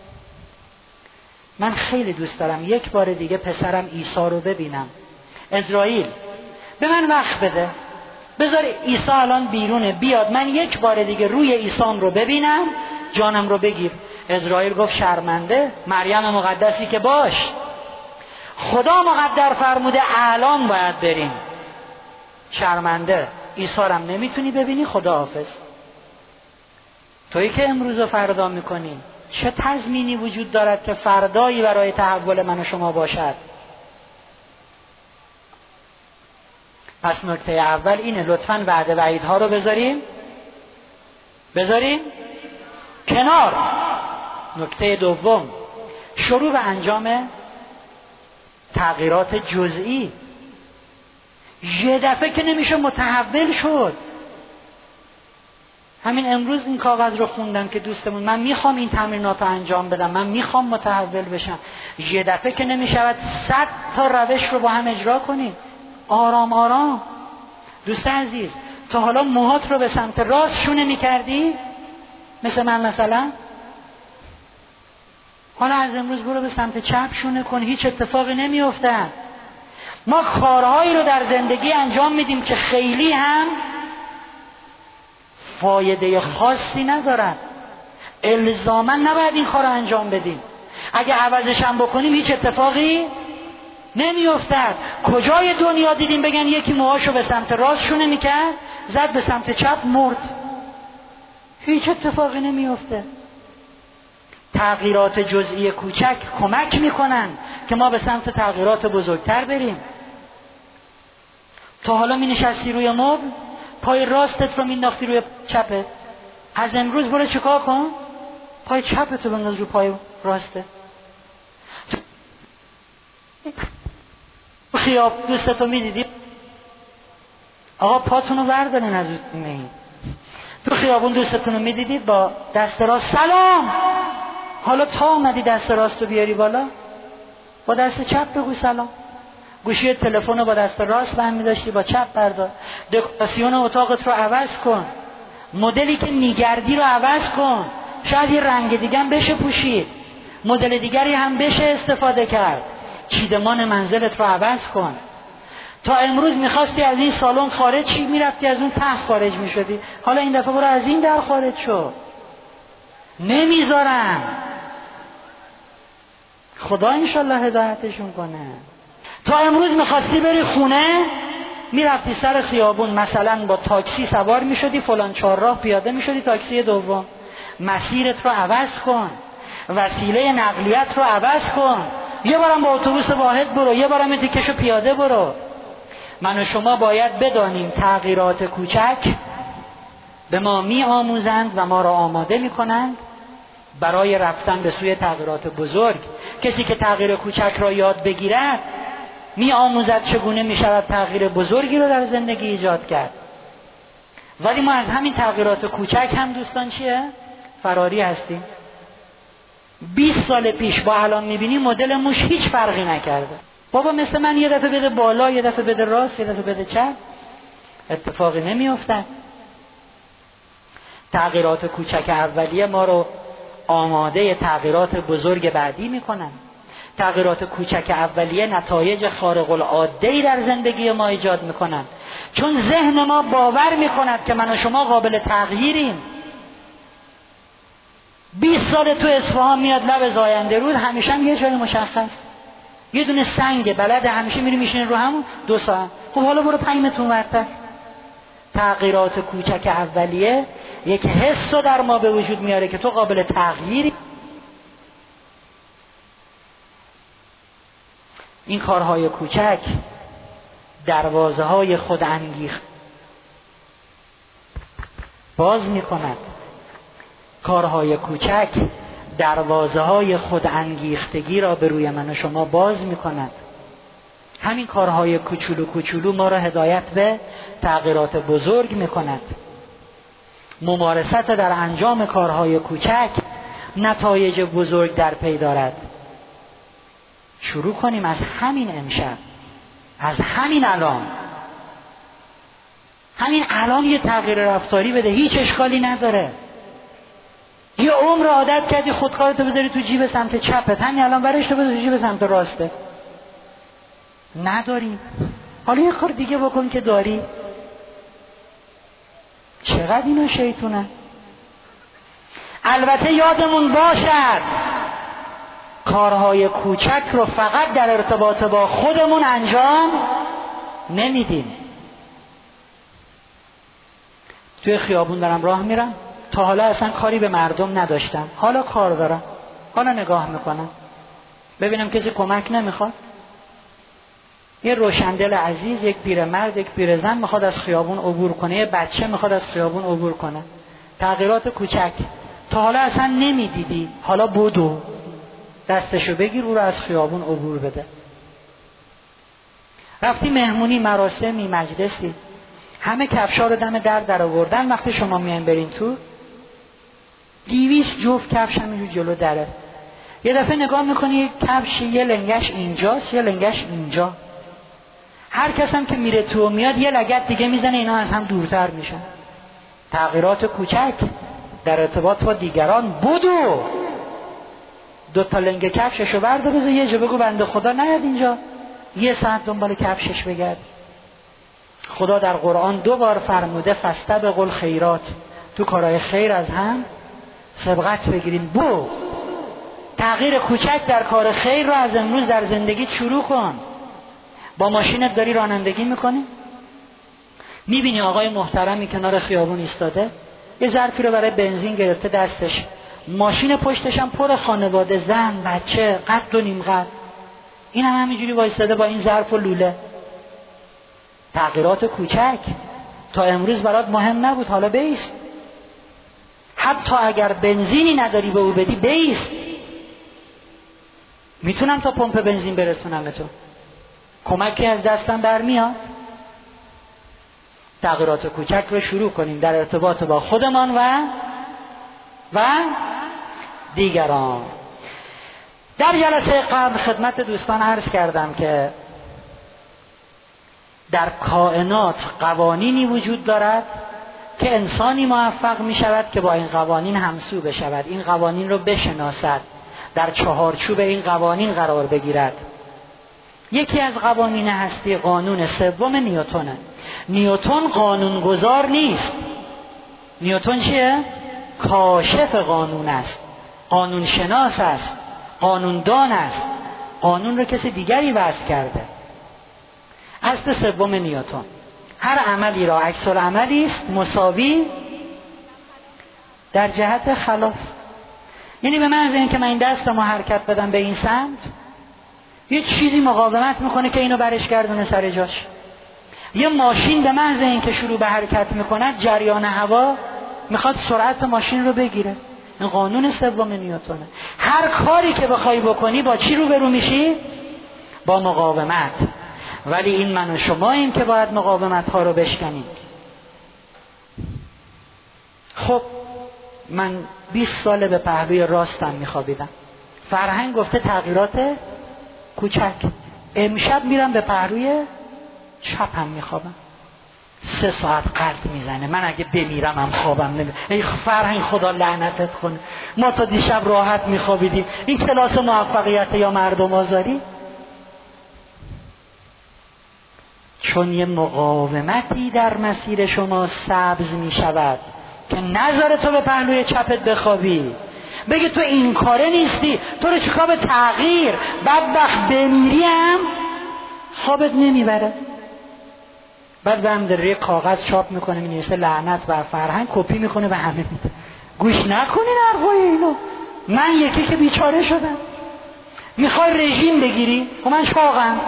من خیلی دوست دارم یک بار دیگه پسرم عیسی رو ببینم. اسرائیل به من وقت بده، بذار عیسی الان بیرونه بیاد، من یک بار دیگه روی عیسام رو ببینم، جانم رو بگیر. اسرائیل گفت شرمنده. مریم مقدسی که باش، خدا مقدر فرموده الان باید بریم. شرمنده، عیسی رو هم نمیتونی ببینی، خدا حافظ. تویی که امروز و فردا میکنی، چه تضمینی وجود دارد که فردایی برای تحول من و شما باشد؟ پس نکته اول اینه، لطفاً وعده وعیدها رو بذاریم کنار. نکته دوم، شروع به انجام تغییرات جزئی. یه دفعه که نمیشه متحول شد. همین امروز این کاغذ رو خوندم که دوستمون، من میخوام این تمرینات رو انجام بدم، من میخوام متحول بشم. یه دفعه که نمیشود 100 تا روش رو با هم اجرا کنیم. آرام آرام. دوست عزیز، تا حالا موهات رو به سمت راست شونه میکردی؟ مثل من مثلا؟ حالا از امروز برو به سمت چپ شونه کن، هیچ اتفاقی نمیفته. ما کارهایی رو در زندگی انجام میدیم که خیلی هم فایده خاصی ندارد. الزاما نباید این کار رو انجام بدیم. اگه عوضش هم بکنیم هیچ اتفاقی نمیافتد. کجای دنیا دیدیم بگن یکی موهاشو به سمت راست شونه میکرد، زد به سمت چپ مرد؟ هیچ اتفاقی نمیافته. تغییرات جزئی کوچک کمک میکنن که ما به سمت تغییرات بزرگتر بریم. تا حالا می نشستی روی مبل، پای راستت رو مینداختی روی چپت، از امروز برو چیکار کن؟ پای چپت رو بنداز رو پای راسته. خیاب دوستتو میدیدی آقا پاتونو بردارین از این، تو خیابون دوستتون رو میدیدید با دست راست سلام، حالا تا اومدی دست راست رو بیاری بالا با دست چپ بگو سلام. گوشی تلفن رو با دست راست برمی داشتی با چپ بردار. دکوراسیون اتاقت رو عوض کن، مدلی که میگردی رو عوض کن، شاید یه رنگ دیگه هم بشه پوشید، مدل دیگری هم بشه استفاده کرد. چیدمان منزلت رو عوض کن. تا امروز میخواستی از این سالن خارج شی، میرفتی از اون ته خارج میشدی، حالا این دفعه برو از این در خارج شو. نمیذارم. خدا انشالله هدایتشون کنه. تا امروز میخواستی بری خونه، میرفتی سر خیابون مثلا با تاکسی سوار میشدی، فلان چهارراه پیاده میشدی تاکسی دوم. مسیرت رو عوض کن، وسیله نقلیت رو عوض کن. یه بارم با اتوبوس واحد برو، یه بارم این تیکشو پیاده برو. من و شما باید بدانیم تغییرات کوچک به ما می آموزند و ما را آماده می کنند برای رفتن به سوی تغییرات بزرگ. کسی که تغییر کوچک را یاد بگیرد می آموزد چگونه می شود تغییر بزرگی را در زندگی ایجاد کرد. ولی ما از همین تغییرات کوچک هم دوستان چیه؟ فراری هستیم. 20 سال پیش با الان می بینی مدل موش هیچ فرقی نکرده. بابا مثل من یه دفعه بده بالا، یه دفعه بده راست، یه دفعه بده چپ، اتفاقی نمی افتد. تغییرات کوچک اولیه ما رو آماده تغییرات بزرگ بعدی می کنن. تغییرات کوچک اولیه نتایج خارق العاده در زندگی ما ایجاد می کنن، چون ذهن ما باور می کند که من و شما قابل تغییریم. 20 سال تو اصفهان میاد لب زاینده رود، همیشه هم یه جای مشخص، یه دونه سنگ بلد، همیشه میری میشینی رو همون 2 ساعت. خب حالا برو 5 متر ورتر. تغییرات کوچک اولیه یک حس رو در ما به وجود میاره که تو قابل تغییری. این کارهای کوچک دروازه های خود انگیخت باز میکند. کارهای کوچک دروازه های خود انگیختگی را به روی من و شما باز میکند. همین کارهای کوچولو کوچولو ما را هدایت به تغییرات بزرگ میکند. ممارست در انجام کارهای کوچک نتایج بزرگ در پی دارد. شروع کنیم از همین امشب، از همین الان یه تغییر رفتاری بده، هیچ اشکالی نداره. یه عمر عادت کردی خودکارتو بذاری تو جیب سمت چپت، همین الان برش تو بذار تو جیب سمت راسته. نداری، حالا یه کار دیگه بکن که داری. چقدر اینا شیطونه. البته یادمون باشد کارهای کوچک رو فقط در ارتباط با خودمون انجام نمیدیم. توی خیابون دارم راه میرم، تا حالا اصلا کاری به مردم نداشتم، حالا کار دارم، حالا نگاه میکنم ببینم کسی کمک نمیخواد. یه روشندل عزیز، یک پیرمرد، یک پیرزن میخواد از خیابون عبور کنه، یه بچه میخواد از خیابون عبور کنه. تغییرات کوچک تا حالا اصلا نمیدیدی، حالا بدو دستشو بگیر او رو از خیابون عبور بده. رفتی مهمونی، مراسمی، مجلسی، همه کفشا رو دم در آوردن، وقتی شما میاین برین تو 200 جفت کفش همینجور جلو دره. یه دفعه نگاه میکنی یک کفش یه لنگش اینجاست یه لنگش اینجا. هر کس هم که میره تو و میاد یه لگد دیگه میزنه، اینا از هم دورتر میشن. تغییرات کوچک در ارتباط با دیگران. بدو 2 تا لنگ کفششو برده بذار یه جا، بگو بنده خدا نیاد اینجا 1 ساعت دنبال کفشش بگرد. خدا در قرآن 2 بار فرموده فاستبقوا الخیرات، تو کارهای خیر از هم سبقت بگیرین. تغییر کوچک در کار خیر رو از امروز در زندگی شروع کن. با ماشینت داری رانندگی میکنی، میبینی آقای محترمی کنار خیابون ایستاده، یه ظرفی رو برای بنزین گرفته دستش، ماشین پشتش هم پر خانواده، زن، بچه، قد و نیم قد، این هم همینجوری وایساده با این ظرف و لوله. تغییرات کوچک تا امروز برات مهم نبود، حالا بیست. حتی اگر بنزینی نداری به او بدی بیست. میتونم تا پمپ بنزین برسونم به تو، کمکی از دستم برمیاد. تغییرات کوچک رو شروع کنیم در ارتباط با خودمان و دیگران. در جلسه قبل خدمت دوستان عرض کردم که در کائنات قوانینی وجود دارد که انسانی موفق می شود که با این قوانین همسو بشود، این قوانین رو بشناسد، در چهارچوب این قوانین قرار بگیرد. یکی از قوانین هستی قانون سوم نیوتونه. نیوتن قانونگذار نیست. نیوتن چیه؟ کاشف قانون است، قانون شناس است، قانوندان است. قانون رو کسی دیگری وضع کرده. اصل سوم نیوتن، هر عملی را عکس العملی است مساوی در جهت خلاف. یعنی به محض اینکه من این دستمو حرکت بدم به این سمت، یه چیزی مقاومت میکنه که اینو برش گردونه سر جاش. یه ماشین به محض اینکه شروع به حرکت میکنه، جریان هوا میخواد سرعت ماشین رو بگیره. این قانون سوم نیوتنه. هر کاری که بخوای بکنی با چی روبرو میشی؟ با مقاومت. ولی این من و شماییم که باید مقاومت ها رو بشکنیم. خب من 20 ساله به پهلوی راستم میخوابیدم. فرهنگ گفته تغییرات کوچک. امشب میرم به پهلوی چپم میخوابم. 3 ساعت قلب میزنه. من اگه بمیرم هم خوابم نمیاد. ای فرهنگ خدا لعنتت کنه. ما تا دیشب راحت میخوابیدیم. این کلاس موفقیت یا مردم آزاری؟ چون یه مقاومتی در مسیر شما سبز میشود که نذاره تو به پهلوی چپت بخوابی. بگه تو این کاره نیستی، تو رو چیکار به تغییر، بدبخت بمیری هم خوابت نمیبره. بعد به هم در کاغذ چاپ میکنه، مینویسه لعنت بر فرهنگ، کپی میکنه به همه میده. گوش نکنین حرفای اینو. من یکی که بیچاره شدم. میخوای رژیم بگیری؟ خب من چاقم.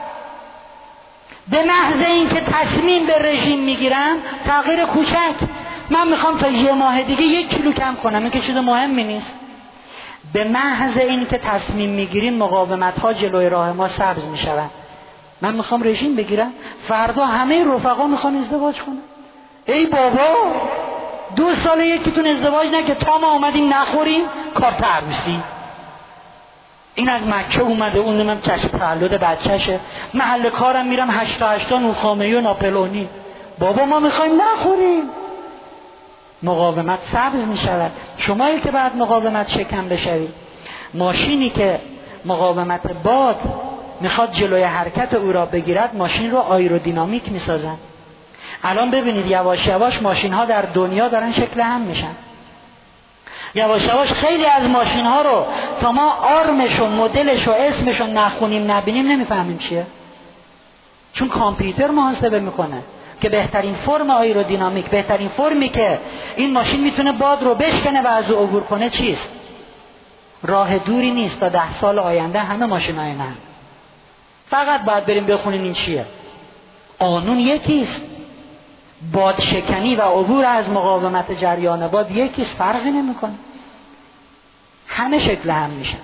به محض اینکه تصمیم به رژیم میگیرم، تغییر کوچک، من میخوام تا 1 ماه دیگه 1 کیلو کم کنم، این که چیز مهمی نیست. به محض اینکه تصمیم میگیریم مقاومت ها جلوی راه ما سبز میشوند. من میخوام رژیم بگیرم، فردا همه رفقا میخوان ازدواج کنن. ای بابا 2 ساله یکیتون ازدواج نکرد، تا ما اومدیم نخوریم کارت عروسی. این از مکه اومده، اون من جشن تولد بچه‌شه. محل کارم میرم 8 نوخامه‌ای و ناپلونی. بابا ما میخوایم نخوریم. مقاومت سبز میشود. شمایی که بعد مقاومت شکم بشوید، ماشینی که مقاومت باد میخواد جلوی حرکت او را بگیرد، ماشین رو آیرودینامیک میسازن. الان ببینید یواش یواش ماشین ها در دنیا دارن شکل هم میشن. یواش یواش خیلی از ماشین ها رو تا ما آرمش و مدلش و اسمش رو نخونیم نبینیم نمیفهمیم چیه. چون کامپیوتر محاسبه میکنه که بهترین فرم آیرودینامیک، بهترین فرمی که این ماشین میتونه باد رو بشکنه و از او عبور کنه چیست. راه دوری نیست، تا 10 سال آینده همه ماشینای نه. فقط باید بریم بخونیم این چیه. قانون یکیست. باد شکنی و عبور از مقاومت جریان باد یکیست، فرقی نمیکنه. همه شکل هم میشن.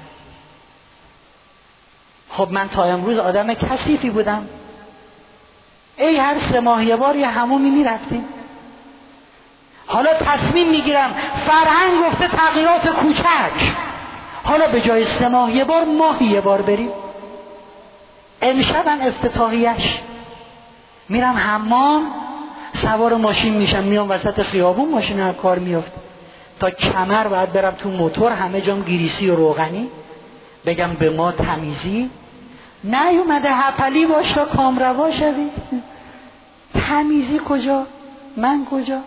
خب من تا امروز آدم کثیفی بودم. ای هر 3 ماه یه بار یه حمومی میرفتیم. حالا تصمیم میگیرم، فرهنگ گفته تغییرات کوچک، حالا به جای 3 ماه یه بار، ماهی یه بار بریم. امشبم افتتاحیش میرم حمام، سوار ماشین میشم، میام وسط خیابون، ماشین از کار میفته. تا کمر باید برم تو موتور، همه جام گریسی و روغنی، بگم به ما تمیزی نیومده، هپلی باش تا کامروا شوید. تمیزی کجا؟ من کجا؟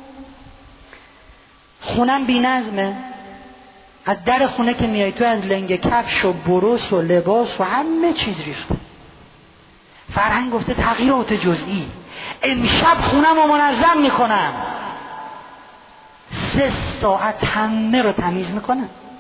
خونم بی نظمه. از در خونه که میای تو، از لنگ کفش و بروس و لباس و همه چیز ریخته. فرهنگ گفته تغییرات جزئی. امشب خونم رو منظم میکنم، 3 ساعت همه رو تمیز میکنم.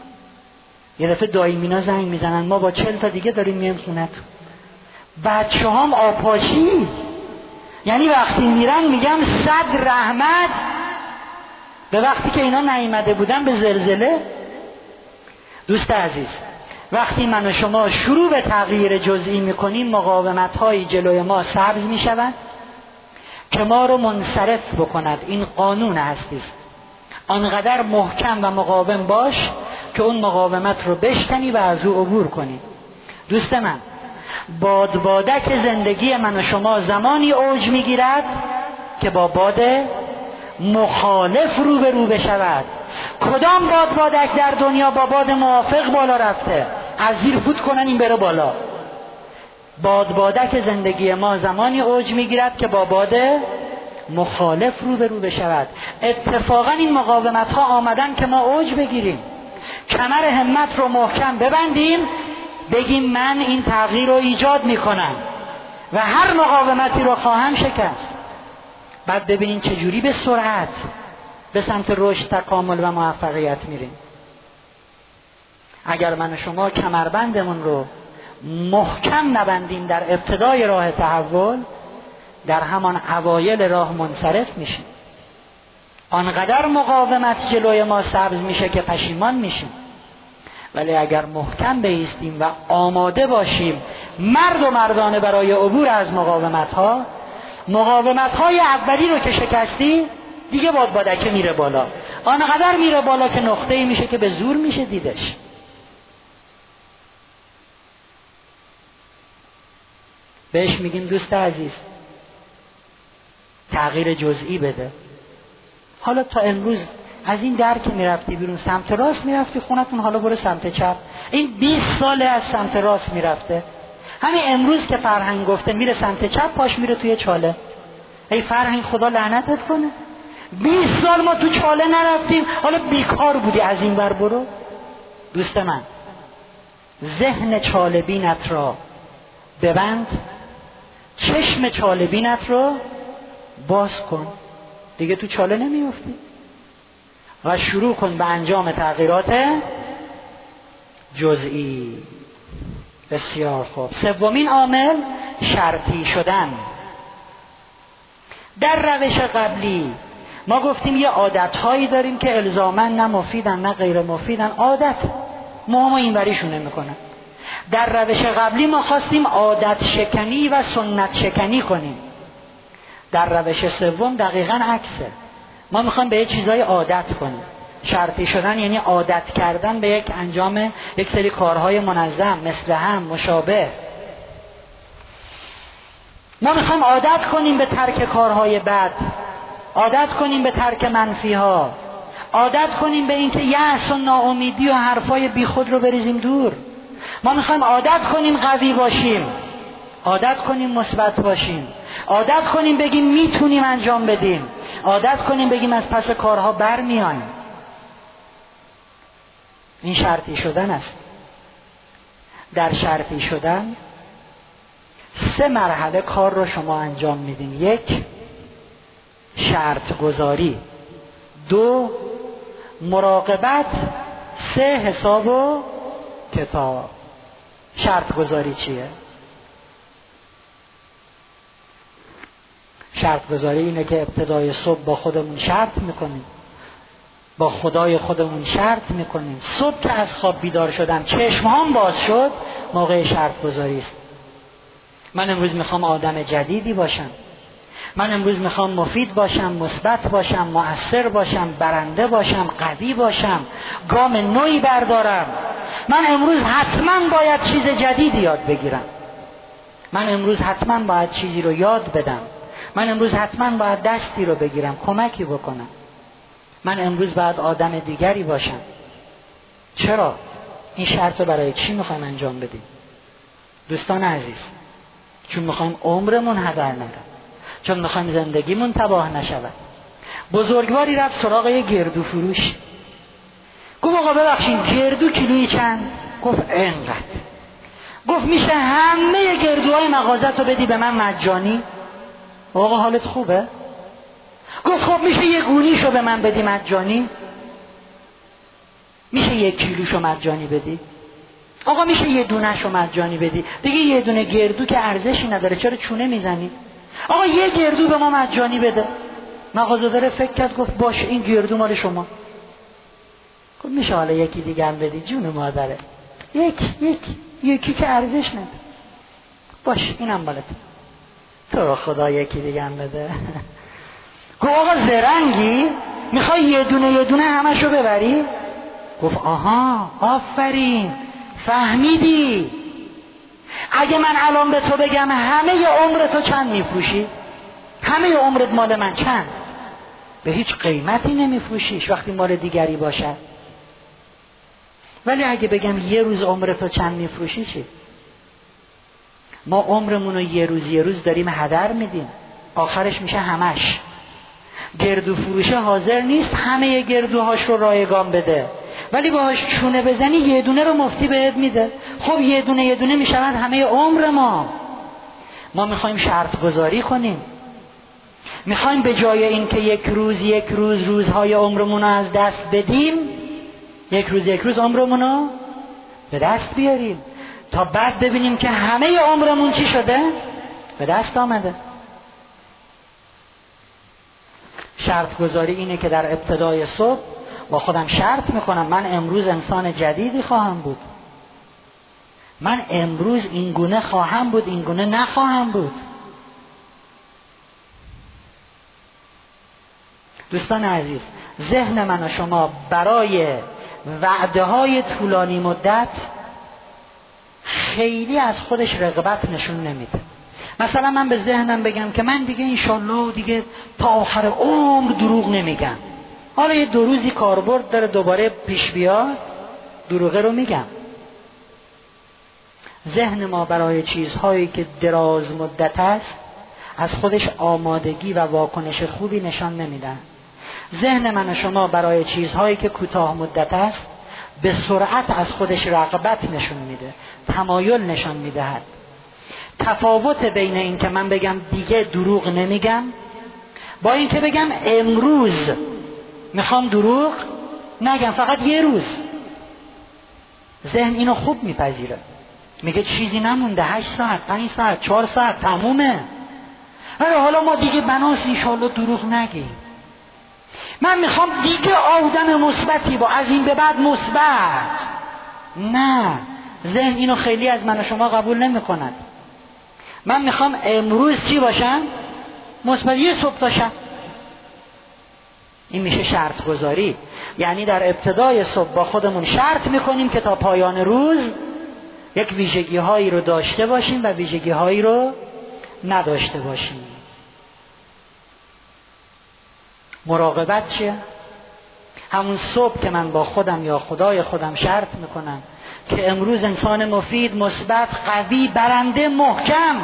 یه دفعه دایمینا زنگ میزنن ما با 40 تا دیگه داریم میایم خونتون. بچه هم آپاشی، یعنی وقتی میرن میگم 100 رحمت به وقتی که اینا نیامده بودن به زلزله. دوست عزیز، وقتی من و شما شروع به تغییر جزئی میکنیم مقاومت‌های جلوی ما سبز میشوند که ما رو منصرف بکند. این قانون هستی است. آنقدر محکم و مقاوم باش که اون مقاومت رو بشکنی و از او عبور کنی. دوست من، بادبادک زندگی من و شما زمانی اوج میگیرد که با باد مخالف رو بشود. کدام بادبادک در دنیا با باد موافق بالا رفته؟ از زیر فوت کنن این بره بالا. بادبادک زندگی ما زمانی اوج میگیرد که با باد مخالف رو بشود. اتفاقا این مقاومت ها آمدن که ما اوج بگیریم، کمر همت رو محکم ببندیم، بگیم من این تغییر رو ایجاد میکنم و هر مقاومتی رو خواهم شکست. بعد ببینین چجوری به سرعت به سمت رشد، تکامل و موفقیت میریم. اگر من و شما کمربندمون رو محکم نبندیم در ابتدای راه تحول، در همان اوایل راه منصرف میشیم. آنقدر مقاومت جلوی ما سبز میشه که پشیمان میشیم. ولی اگر محکم بایستیم و آماده باشیم مرد و مردانه برای عبور از مقاومت‌های اولی رو که شکستی، دیگه بادبادکه میره بالا. آنقدر میره بالا که نقطه‌ای میشه که به زور میشه دیدش. بهش میگیم دوست عزیز تغییر جزئی بده. حالا تا امروز از این در که میرفتی بیرون سمت راست میرفتی خونتون، حالا برو سمت چپ. این 20 ساله از سمت راست میرفته. همین امروز که فرهنگ گفته میره سمت چپ، پاش میره توی چاله. ای فرهنگ خدا لعنتت کنه، 20 سال ما تو چاله نرفتیم، حالا بیکار بودی از این ور برو. دوست من، ذهن چاله بینت را ببند، چشم چاله بینت رو باز کن، دیگه تو چاله نمیافتی و شروع کن به انجام تغییرات جزئی. بسیار خوب. سومین عامل شرطی شدن. در روش قبلی ما گفتیم یه عادت‌هایی داریم که الزاماً نه مفیدن نه غیر مفیدن، عادت ما این وریشون نمی‌کنن. در روش قبلی ما خواستیم عادت شکنی و سنت شکنی کنیم. در روش سوم دقیقاً عکسه. ما میخوایم به یه چیزای عادت کنیم. شرطی شدن یعنی عادت کردن به یک انجام یک سری کارهای منظم مثل هم مشابه. ما میخوایم عادت کنیم به ترک کارهای بد، عادت کنیم به ترک منفی ها، عادت کنیم به اینکه یأس و ناامیدی و حرفای بیخود رو بریزیم دور. ما میخوایم عادت کنیم قوی باشیم، عادت کنیم مثبت باشیم، عادت کنیم بگیم میتونیم انجام بدیم، عادت کنیم بگیم از پس کارها برمیایم. این شرطی شدن است. در شرطی شدن 3 مرحله کار رو شما انجام میدین. 1 شرط گذاری، 2 مراقبت، 3 حساب و کتاب. شرط گذاری چیه؟ شرط گذاری اینه که ابتدای صبح با خودمون شرط میکنیم، با خدای خودمون شرط میکنیم. صبح که از خواب بیدار شدم چشمهام باز شد، موقع شرط گذاری است. من امروز میخوام آدم جدیدی باشم، من امروز میخوام مفید باشم، مثبت باشم، مؤثر باشم، برنده باشم، قوی باشم، گام نوعی بردارم. من امروز حتما باید چیز جدیدی یاد بگیرم، من امروز حتما باید چیزی رو یاد بدم، من امروز حتما باید دستی رو بگیرم، کمکی بکنم، من امروز باید آدم دیگری باشم. چرا؟ این شرط رو برای چی میخوایم انجام بدیم؟ دوستان عزیز، چون میخوایم عمرمون هدر نره، چون میخوایم زندگیمون تباه نشود. بزرگواری رفت سراغ یه گردو فروش، گفت آقا ببخشید گردو کیلویی چند؟ گفت اینقدر. گفت میشه همه گردوهای مغازت رو بدی به من مجانی؟ آقا حالت خوبه؟ گفت خب میشه یه گونیشو به من بدی مجانی؟ میشه 1 کیلوشو مجانی بدی؟ آقا میشه یه دونه‌شو مجانی بدی؟ دیگه یه دونه گردو که ارزشی نداره، چرا چونه میزنی؟ آقا یه گردو به ما مجانی بده. مغازه‌دار فکر کرد گفت باشه این گردو مال شما. گفت میشه حالا یکی دیگه هم بدی؟ جون مادره، یکی که ارزش نداره. باشه اینم مالت. تو رو خدا یکی دیگه هم بده. گفت آقا زرنگی؟ میخوای یه دونه همشو ببری؟ گفت آها آفرین فهمیدی. اگه من الان به تو بگم همه عمر تو چند میفروشی؟ همه عمرت مال من چند؟ به هیچ قیمتی نمیفروشیش وقتی مال دیگری باشه. ولی اگه بگم یه روز عمر تو چند میفروشی چی؟ ما عمرمون رو یه روز داریم هدر میدیم، آخرش میشه همش. گردو فروشه حاضر نیست همه گردوهاش رو رایگان بده، ولی باهاش چونه بزنی یه دونه رو مفتی بهت میده. خب یه دونه میشود همه عمر ما. ما میخوایم شرط گذاری کنیم، میخوایم به جای این که یک روز روزهای عمرمون رو از دست بدیم، یک روز عمرمون رو به دست بیاریم تا بعد ببینیم که همه عمرمون چی شده؟ به دست آمده. شرط گذاری اینه که در ابتدای صبح با خودم شرط میکنم من امروز انسان جدیدی خواهم بود، من امروز این گونه خواهم بود، این گونه نخواهم بود. دوستان عزیز، ذهن من و شما برای وعده های طولانی مدت خیلی از خودش رغبت نشون نمیده. مثلا من به ذهنم بگم که من دیگه انشالله دیگه تا آخر عمر دروغ نمیگم، حالا یه 2 روزی کاربرد داره دوباره پیش بیاد دروغه رو میگم. ذهن ما برای چیزهایی که دراز مدت است از خودش آمادگی و واکنش خوبی نشان نمیدن. ذهن من و شما برای چیزهایی که کوتاه مدت است به سرعت از خودش رغبت نشون میده، تمایل نشان میدهد. تفاوت بین این که من بگم دیگه دروغ نمیگم با این که بگم امروز میخوام دروغ نگم، فقط یه روز. ذهن اینو خوب میپذیره، میگه چیزی نمونده، 8 ساعت 5 ساعت 4 ساعت تمومه. حالا ما دیگه بناس انشالله دروغ نگیم. من میخوام دیگه آدم مثبتی با از این به بعد مثبت. نه، ذهن اینو خیلی از من و شما قبول نمیکند. من میخوام امروز چی باشم؟ مثبت، یه صبح تا شب. این میشه شرط گذاری. یعنی در ابتدای صبح با خودمون شرط میکنیم که تا پایان روز یک ویژگی هایی رو داشته باشیم و ویژگی هایی رو نداشته باشیم. مراقبت چیه؟ همون صبح که من با خودم یا خدای خودم شرط میکنم که امروز انسان مفید، مثبت، قوی، برنده، محکم،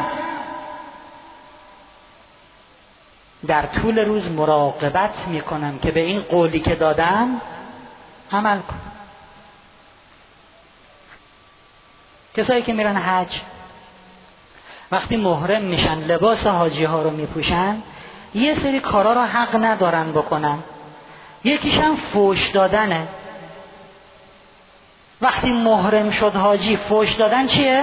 در طول روز مراقبت میکنم که به این قولی که دادم عمل کنم. کسایی که میرن حج وقتی محرم میشن لباس حاجی ها رو میپوشن، یه سری کارا رو حق ندارن بکنن. یکیش هم فوش دادنه. وقتی محرم شد حاجی، فوش دادن چیه؟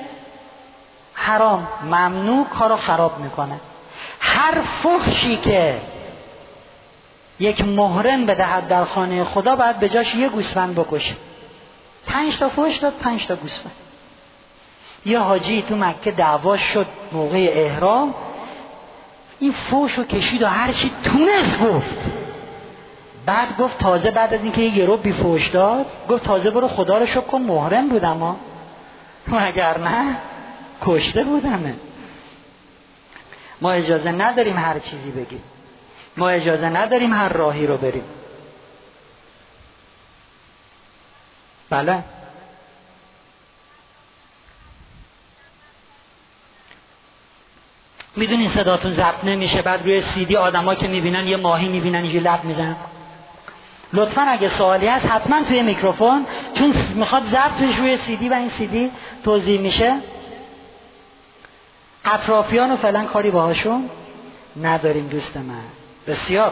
حرام، ممنوع، کارو خراب میکنه. هر فحشی که یک محرم بدهد در خانه خدا باید به جاش یه گوسفند بکشه. 5 تا فحش داد، 5 تا گوسفند. یه حاجی تو مکه دعوا شد موقع احرام، این فحشو کشید و هر چی تونست گفت. بعد گفت تازه بعد از اینکه یه رو بی فحش داد، گفت تازه برو خدا رو شکر کن محرم بودم ها، اگر نه کشته بودمه. ما اجازه نداریم هر چیزی بگیم، ما اجازه نداریم هر راهی رو بریم. بله، میدونین صداتون ضبط نمیشه، بعد روی CD آدما که میبینن یه ماهی میبینن یه لب میزنن. لطفاً اگه سوالی هست حتما توی میکروفون، چون میخواد ضبطش روی CD و این CD توضیح میشه. اطرافیان رو فعلا کاری باهاشون نداریم دوست من. بسیار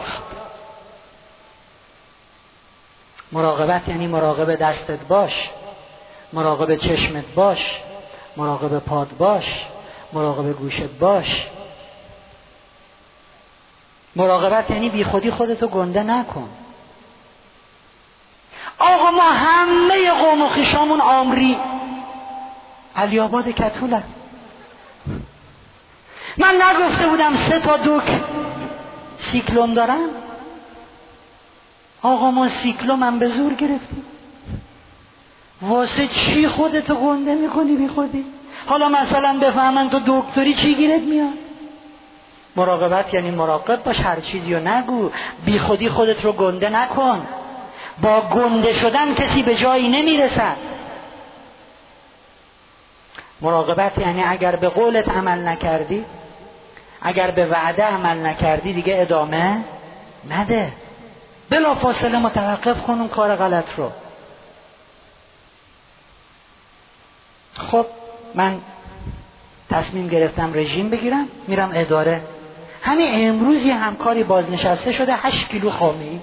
مراقبت یعنی مراقب دستت باش، مراقب چشمت باش، مراقب پات باش، مراقب گوشت باش. مراقبت یعنی بی خودی خودتو گنده نکن. آقا ما همه قوم و خویشامون آمری، علی آباد کتولن. من نگفته بودم 3 تا دوک سیکلوم دارن؟ آقا ما سیکلوم هم به زور گرفتیم. واسه چی خودتو گنده میکنی بی خودی؟ حالا مثلا بفهمن تو دکتری چی گیرت میاد؟ مراقبت یعنی مراقب باش، هر چیزی رو نگو، بی خودی خودت رو گنده نکن. با گنده شدن کسی به جایی نمیرسد. مراقبت یعنی اگر به قولت عمل نکردی، اگر به وعده عمل نکردی، دیگه ادامه نده، بلا فاصله متوقف کن اون کار غلط رو. خب من تصمیم گرفتم رژیم بگیرم، میرم اداره. همین امروز یه همکاری بازنشسته شده 8 کیلو خامه‌ای.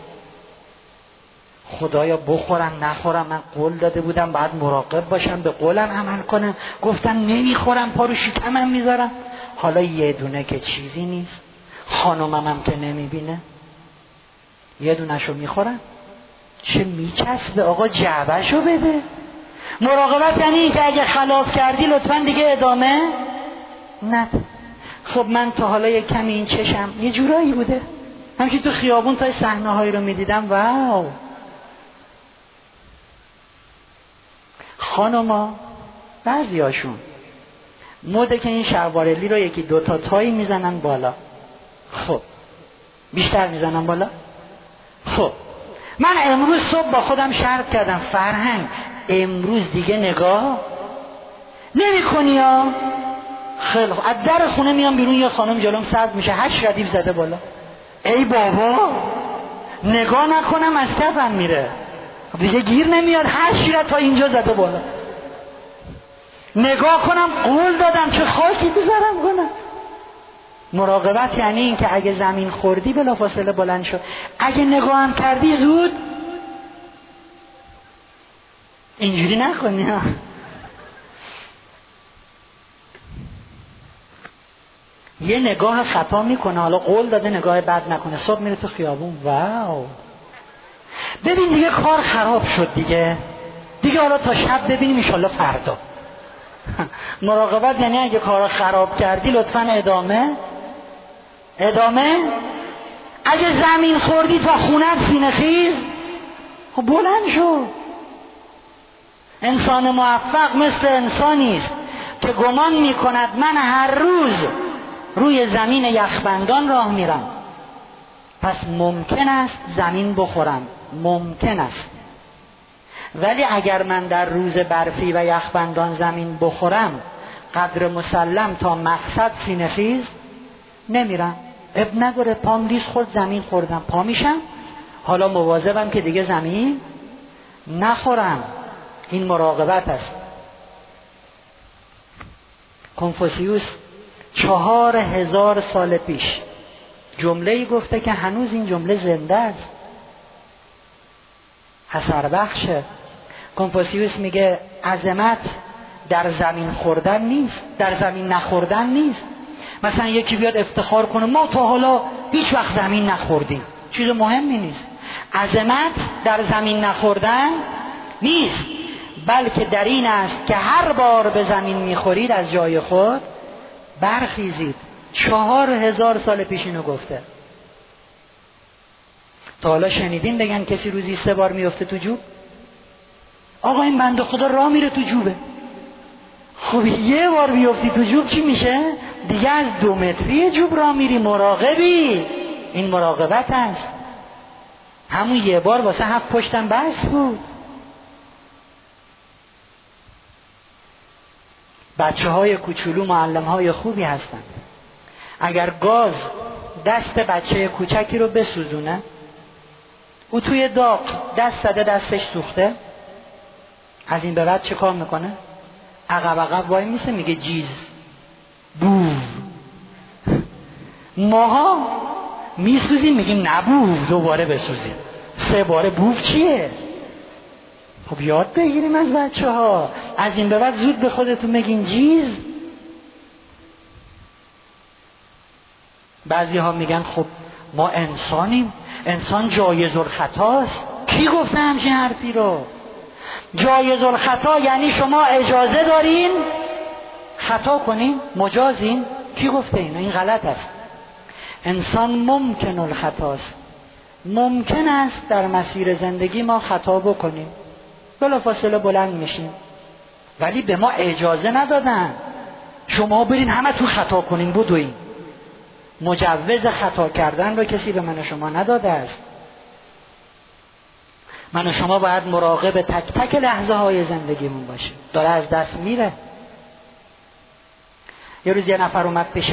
خدایا بخورم نخورم، من قول داده بودم بعد مراقب باشم، به قولم عمل کنم، گفتم نمیخورم، پا رو شکمم میذارم. حالا یه دونه که چیزی نیست، خانومم هم که نمیبینه، یه دونه‌شو میخورم. چه میچسبه آقا، جعبه‌شو بده. مراقبت یعنی این که اگه خلاف کردی لطفاً دیگه ادامه نده. خب من تا حالا یه کمی این چشم یه جورایی بوده، همچنین تو خیابون تا صحنه‌هایی رو میدیدم، واو. خانوما بعضیاشون موده که این شلوارلی رو 1-2 تا تایی میزنن بالا. خب بیشتر میزنن بالا. خب من امروز صبح با خودم شرط کردم فرهنگ امروز دیگه نگاه نمی کنی ها. خیلی خوب، از در خونه میام بیرون، یه خانم جلوم سرد میشه 8 ردیف زده بالا. ای بابا نگاه نکنم از کفم میره دیگه، گیر نمیاد، 8 رد تا اینجا زده بالا. نگاه کنم قول دادم چه خاکی بذارم کنم. مراقبت یعنی این که اگه زمین خوردی بلافاصله بلند شو، اگه نگاه هم کردی زود اینجوری نکنی ها. یه نگاه خطا میکنه، حالا قول داده نگاه بد نکنه، صبح میره تو خیابون، واو ببین دیگه کار خراب شد دیگه حالا تا شب ببینیم انشالله فردا. مراقبت یعنی اگه کار خراب کردی لطفاً ادامه. اگه زمین خوردی تا خونت سینه خیز، خب بلند شو. انسان موفق مثل انسانی است که گمان میکند من هر روز روی زمین یخبندان راه میرم، پس ممکن است زمین بخورم، ممکن است، ولی اگر من در روز برفی و یخبندان زمین بخورم قدر مسلم تا مقصد سینه خیز نمیرم. اب نداره، پام ریز خورد زمین خوردم، پا میشم، حالا مواظبم که دیگه زمین نخورم. این مراقبت است. کنفوسیوس 4000 سال پیش جمله‌ای گفته که هنوز این جمله زنده است، اثر بخشه. کنفوسیوس میگه عظمت در زمین خوردن نیست، در زمین نخوردن نیست. مثلا یکی بیاد افتخار کنه ما تا حالا هیچ وقت زمین نخوردیم، چیز مهمی نیست. عظمت در زمین نخوردن نیست، بلکه در این است که هر بار به زمین میخورید از جای خود برخیزید. 4000 سال پیش اینو گفته. تا حالا شنیدین بگن کسی روزی 3 بار میفته تو جوب؟ آقا این بنده خدا راه میره تو جوبه. خب 1 بار بیفتی تو جوب چی میشه؟ دیگه از 2 متری جوب راه میری، مراقبی. این مراقبت است. همون 1 بار واسه 7 پشتم بس بود. بچه‌های کوچولو معلم‌های خوبی هستن. اگر گاز دست بچه کوچکی رو بسوزونه، او توی داغ دست زده دستش سوخته، از این به بعد چه کار میکنه؟ عقب وای میسه میگه جیز بو. ماها میسوزیم میگیم نبو، 2 باره بسوزیم، 3 باره بو چیه؟ خب یاد بگیریم از بچه ها. از این به بعد زود به خودتون بگین جیز. بعضی ها میگن خب ما انسانیم، انسان جایز الخطاست. کی گفته همچین حرفی رو؟ جایز الخطا یعنی شما اجازه دارین خطا کنین، مجازین. کی گفته اینو؟ این غلط است. انسان ممکن الخطاست، ممکن است در مسیر زندگی ما خطا بکنیم، بلافاصله بلند میشیم، ولی به ما اجازه ندادن شما برین همه تو خطا کنین بدوین. مجوز خطا کردن رو کسی به من و شما نداده است. من و شما باید مراقب تک تک لحظه های زندگیمون باشیم. داره از دست میره. یه روز یه نفر اومد پیش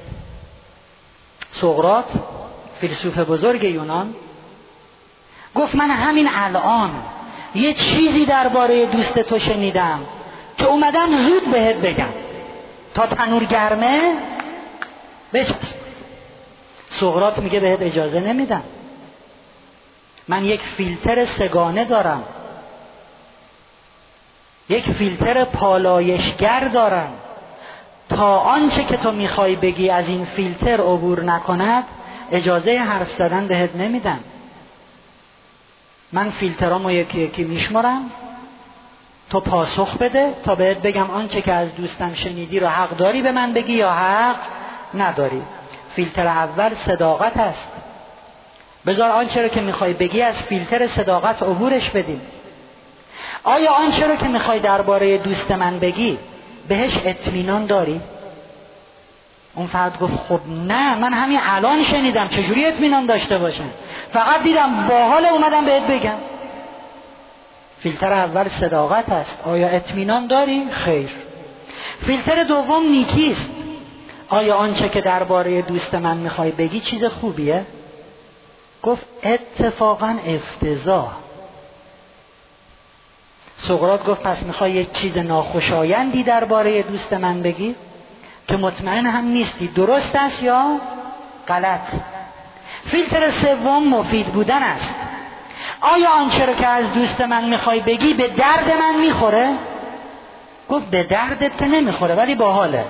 سقراط، فیلسوف بزرگ یونان، گفت من همین الان یه چیزی درباره دوست تو شنیدم که اومدم زود بهت بگم، تا تنور گرمه بچسب. سقراط میگه بهت اجازه نمیدم، من یک فیلتر سگانه دارم، یک فیلتر پالایشگر دارم، تا آنچه که تو میخوای بگی از این فیلتر عبور نکند اجازه حرف زدن بهت نمیدم. من فیلترامو یکی یکی میشمارم، تو پاسخ بده تا بهت بگم آنچه که از دوستم شنیدی رو حق داری به من بگی یا حق نداری. فیلتر اول صداقت است. بذار آنچه رو که میخوای بگی از فیلتر صداقت عبورش بدیم. آیا آنچه رو که میخوای درباره دوست من بگی بهش اطمینان داری؟ اون فرد گفت خب نه، من همین الان شنیدم، چجوری اطمینان داشته باشم؟ فقط دیدم باحال اومدم بهت بگم. فیلتر اول صداقت است. آیا اطمینان داری؟ خیر. فیلتر دوم نیکیست. آیا آنچه که درباره دوست من میخوای بگی چیز خوبیه؟ گفت اتفاقا افتضاح. سقراط گفت پس میخوای یک چیز ناخوشایندی درباره دوست من بگی که مطمئن هم نیستی درست است یا غلط. فیلتر سوم مفید بودن است. آیا آنچه رو که از دوست من میخوای بگی به درد من میخوره؟ گفت به دردت که نمیخوره ولی باحاله.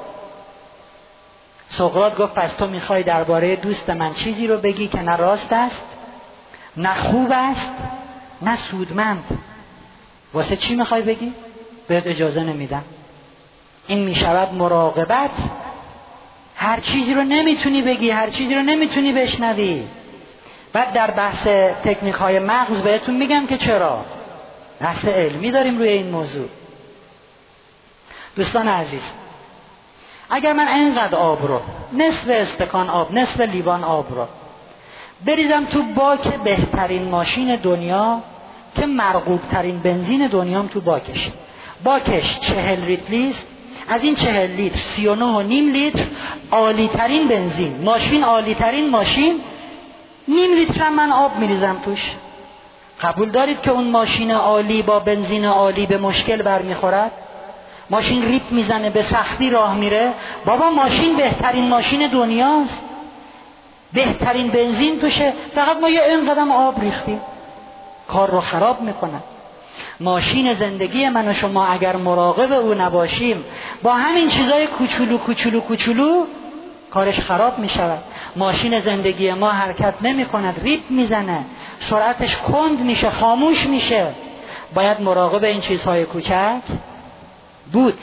سقراط گفت پس تو میخوای درباره دوست من چیزی رو بگی که نه راست است، نه خوب است، نه سودمند. واسه چی میخوای بگی؟ بهت اجازه نمیدم. این میشود مراقبت. هر چیزی رو نمیتونی بگی، هر چیزی رو نمیتونی بشنوی. بعد در بحث تکنیک های مغز بهتون میگم که چرا. بحث علمی داریم روی این موضوع. دوستان عزیز، اگر من اینقدر آب رو، نصف استکان آب، نصف لیوان آب رو بریزم تو باک بهترین ماشین دنیا که مرغوب ترین بنزین دنیام تو باکش 40 لیتریست، از این 40 لیتر 39.5 لیتر عالی ترین بنزین، ماشین عالی ترین ماشین، نیم لیتر هم من آب میریزم توش. قبول دارید که اون ماشین عالی با بنزین عالی به مشکل برمیخورد؟ ماشین ریپ میزنه، به سختی راه میره. بابا ماشین بهترین ماشین دنیاست، بهترین بنزین توشه، فقط ما یه اینقدر آب ریختیم، کار رو خراب میکنه. ماشین زندگی من و شما اگر مراقب او نباشیم با همین چیزای کوچولو کوچولو کوچولو کارش خراب میشود. ماشین زندگی ما حرکت نمی کند، ریپ میزنه، سرعتش کند میشه، خاموش میشه. باید مراقب این چیزهای کوچک بود.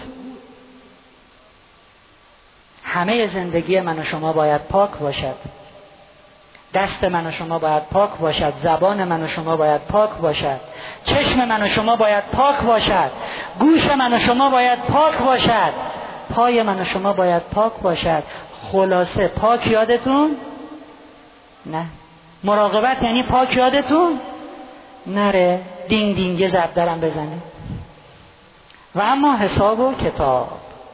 همه زندگی من و شما باید پاک باشد. دست من و شما باید پاک باشد، زبان من و شما باید پاک باشد، چشم من و شما باید پاک باشد، گوش من و شما باید پاک باشد، پای من و شما باید پاک باشد. خلاصه پاک یادتون نه. مراقبت یعنی پاک یادتون نره. دینگ دینگ ضرب درم بزنه. و اما حساب و کتاب،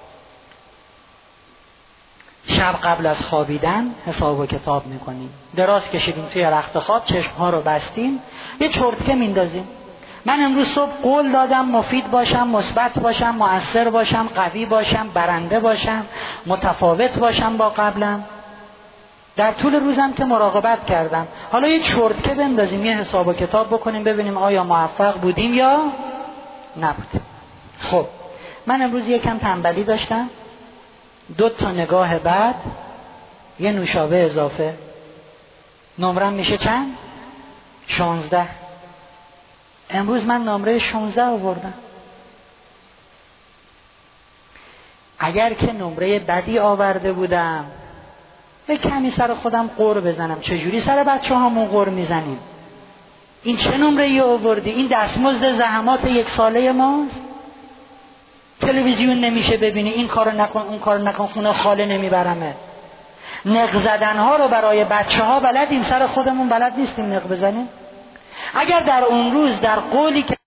شب قبل از خوابیدن حساب و کتاب میکنیم. دراز کشیدیم توی رخت خواب، چشمها رو بستیم، یه چرتکه میندازیم. من امروز صبح قول دادم مفید باشم، مثبت باشم، مؤثر باشم، قوی باشم، برنده باشم، متفاوت باشم با قبلم. در طول روزم که مراقبت کردم. حالا یه چرتکه بندازیم، یه حساب و کتاب بکنیم ببینیم آیا موفق بودیم یا نبودیم. خب من امروز یکم تنبلی داشتم، 2 تا نگاه بعد، یه نوشابه اضافه، نمرم میشه چند؟ 16. امروز من نمره 16 آوردم. اگر که نمره بدی آورده بودم به کمی سر خودم قور بزنم. چجوری سر بچه هامون قور میزنیم؟ این چه نمره ای آوردی؟ این دستمزد زحمات 1 ساله ماست؟ تلویزیون نمیشه ببینی، این کارو نکن اون کارو نکن، خونه خاله نمیبرمه. نق زدن ها رو برای بچه ها بلدیم، سر خودمون بلد نیستیم نق بزنیم. اگر در اون روز در قولی که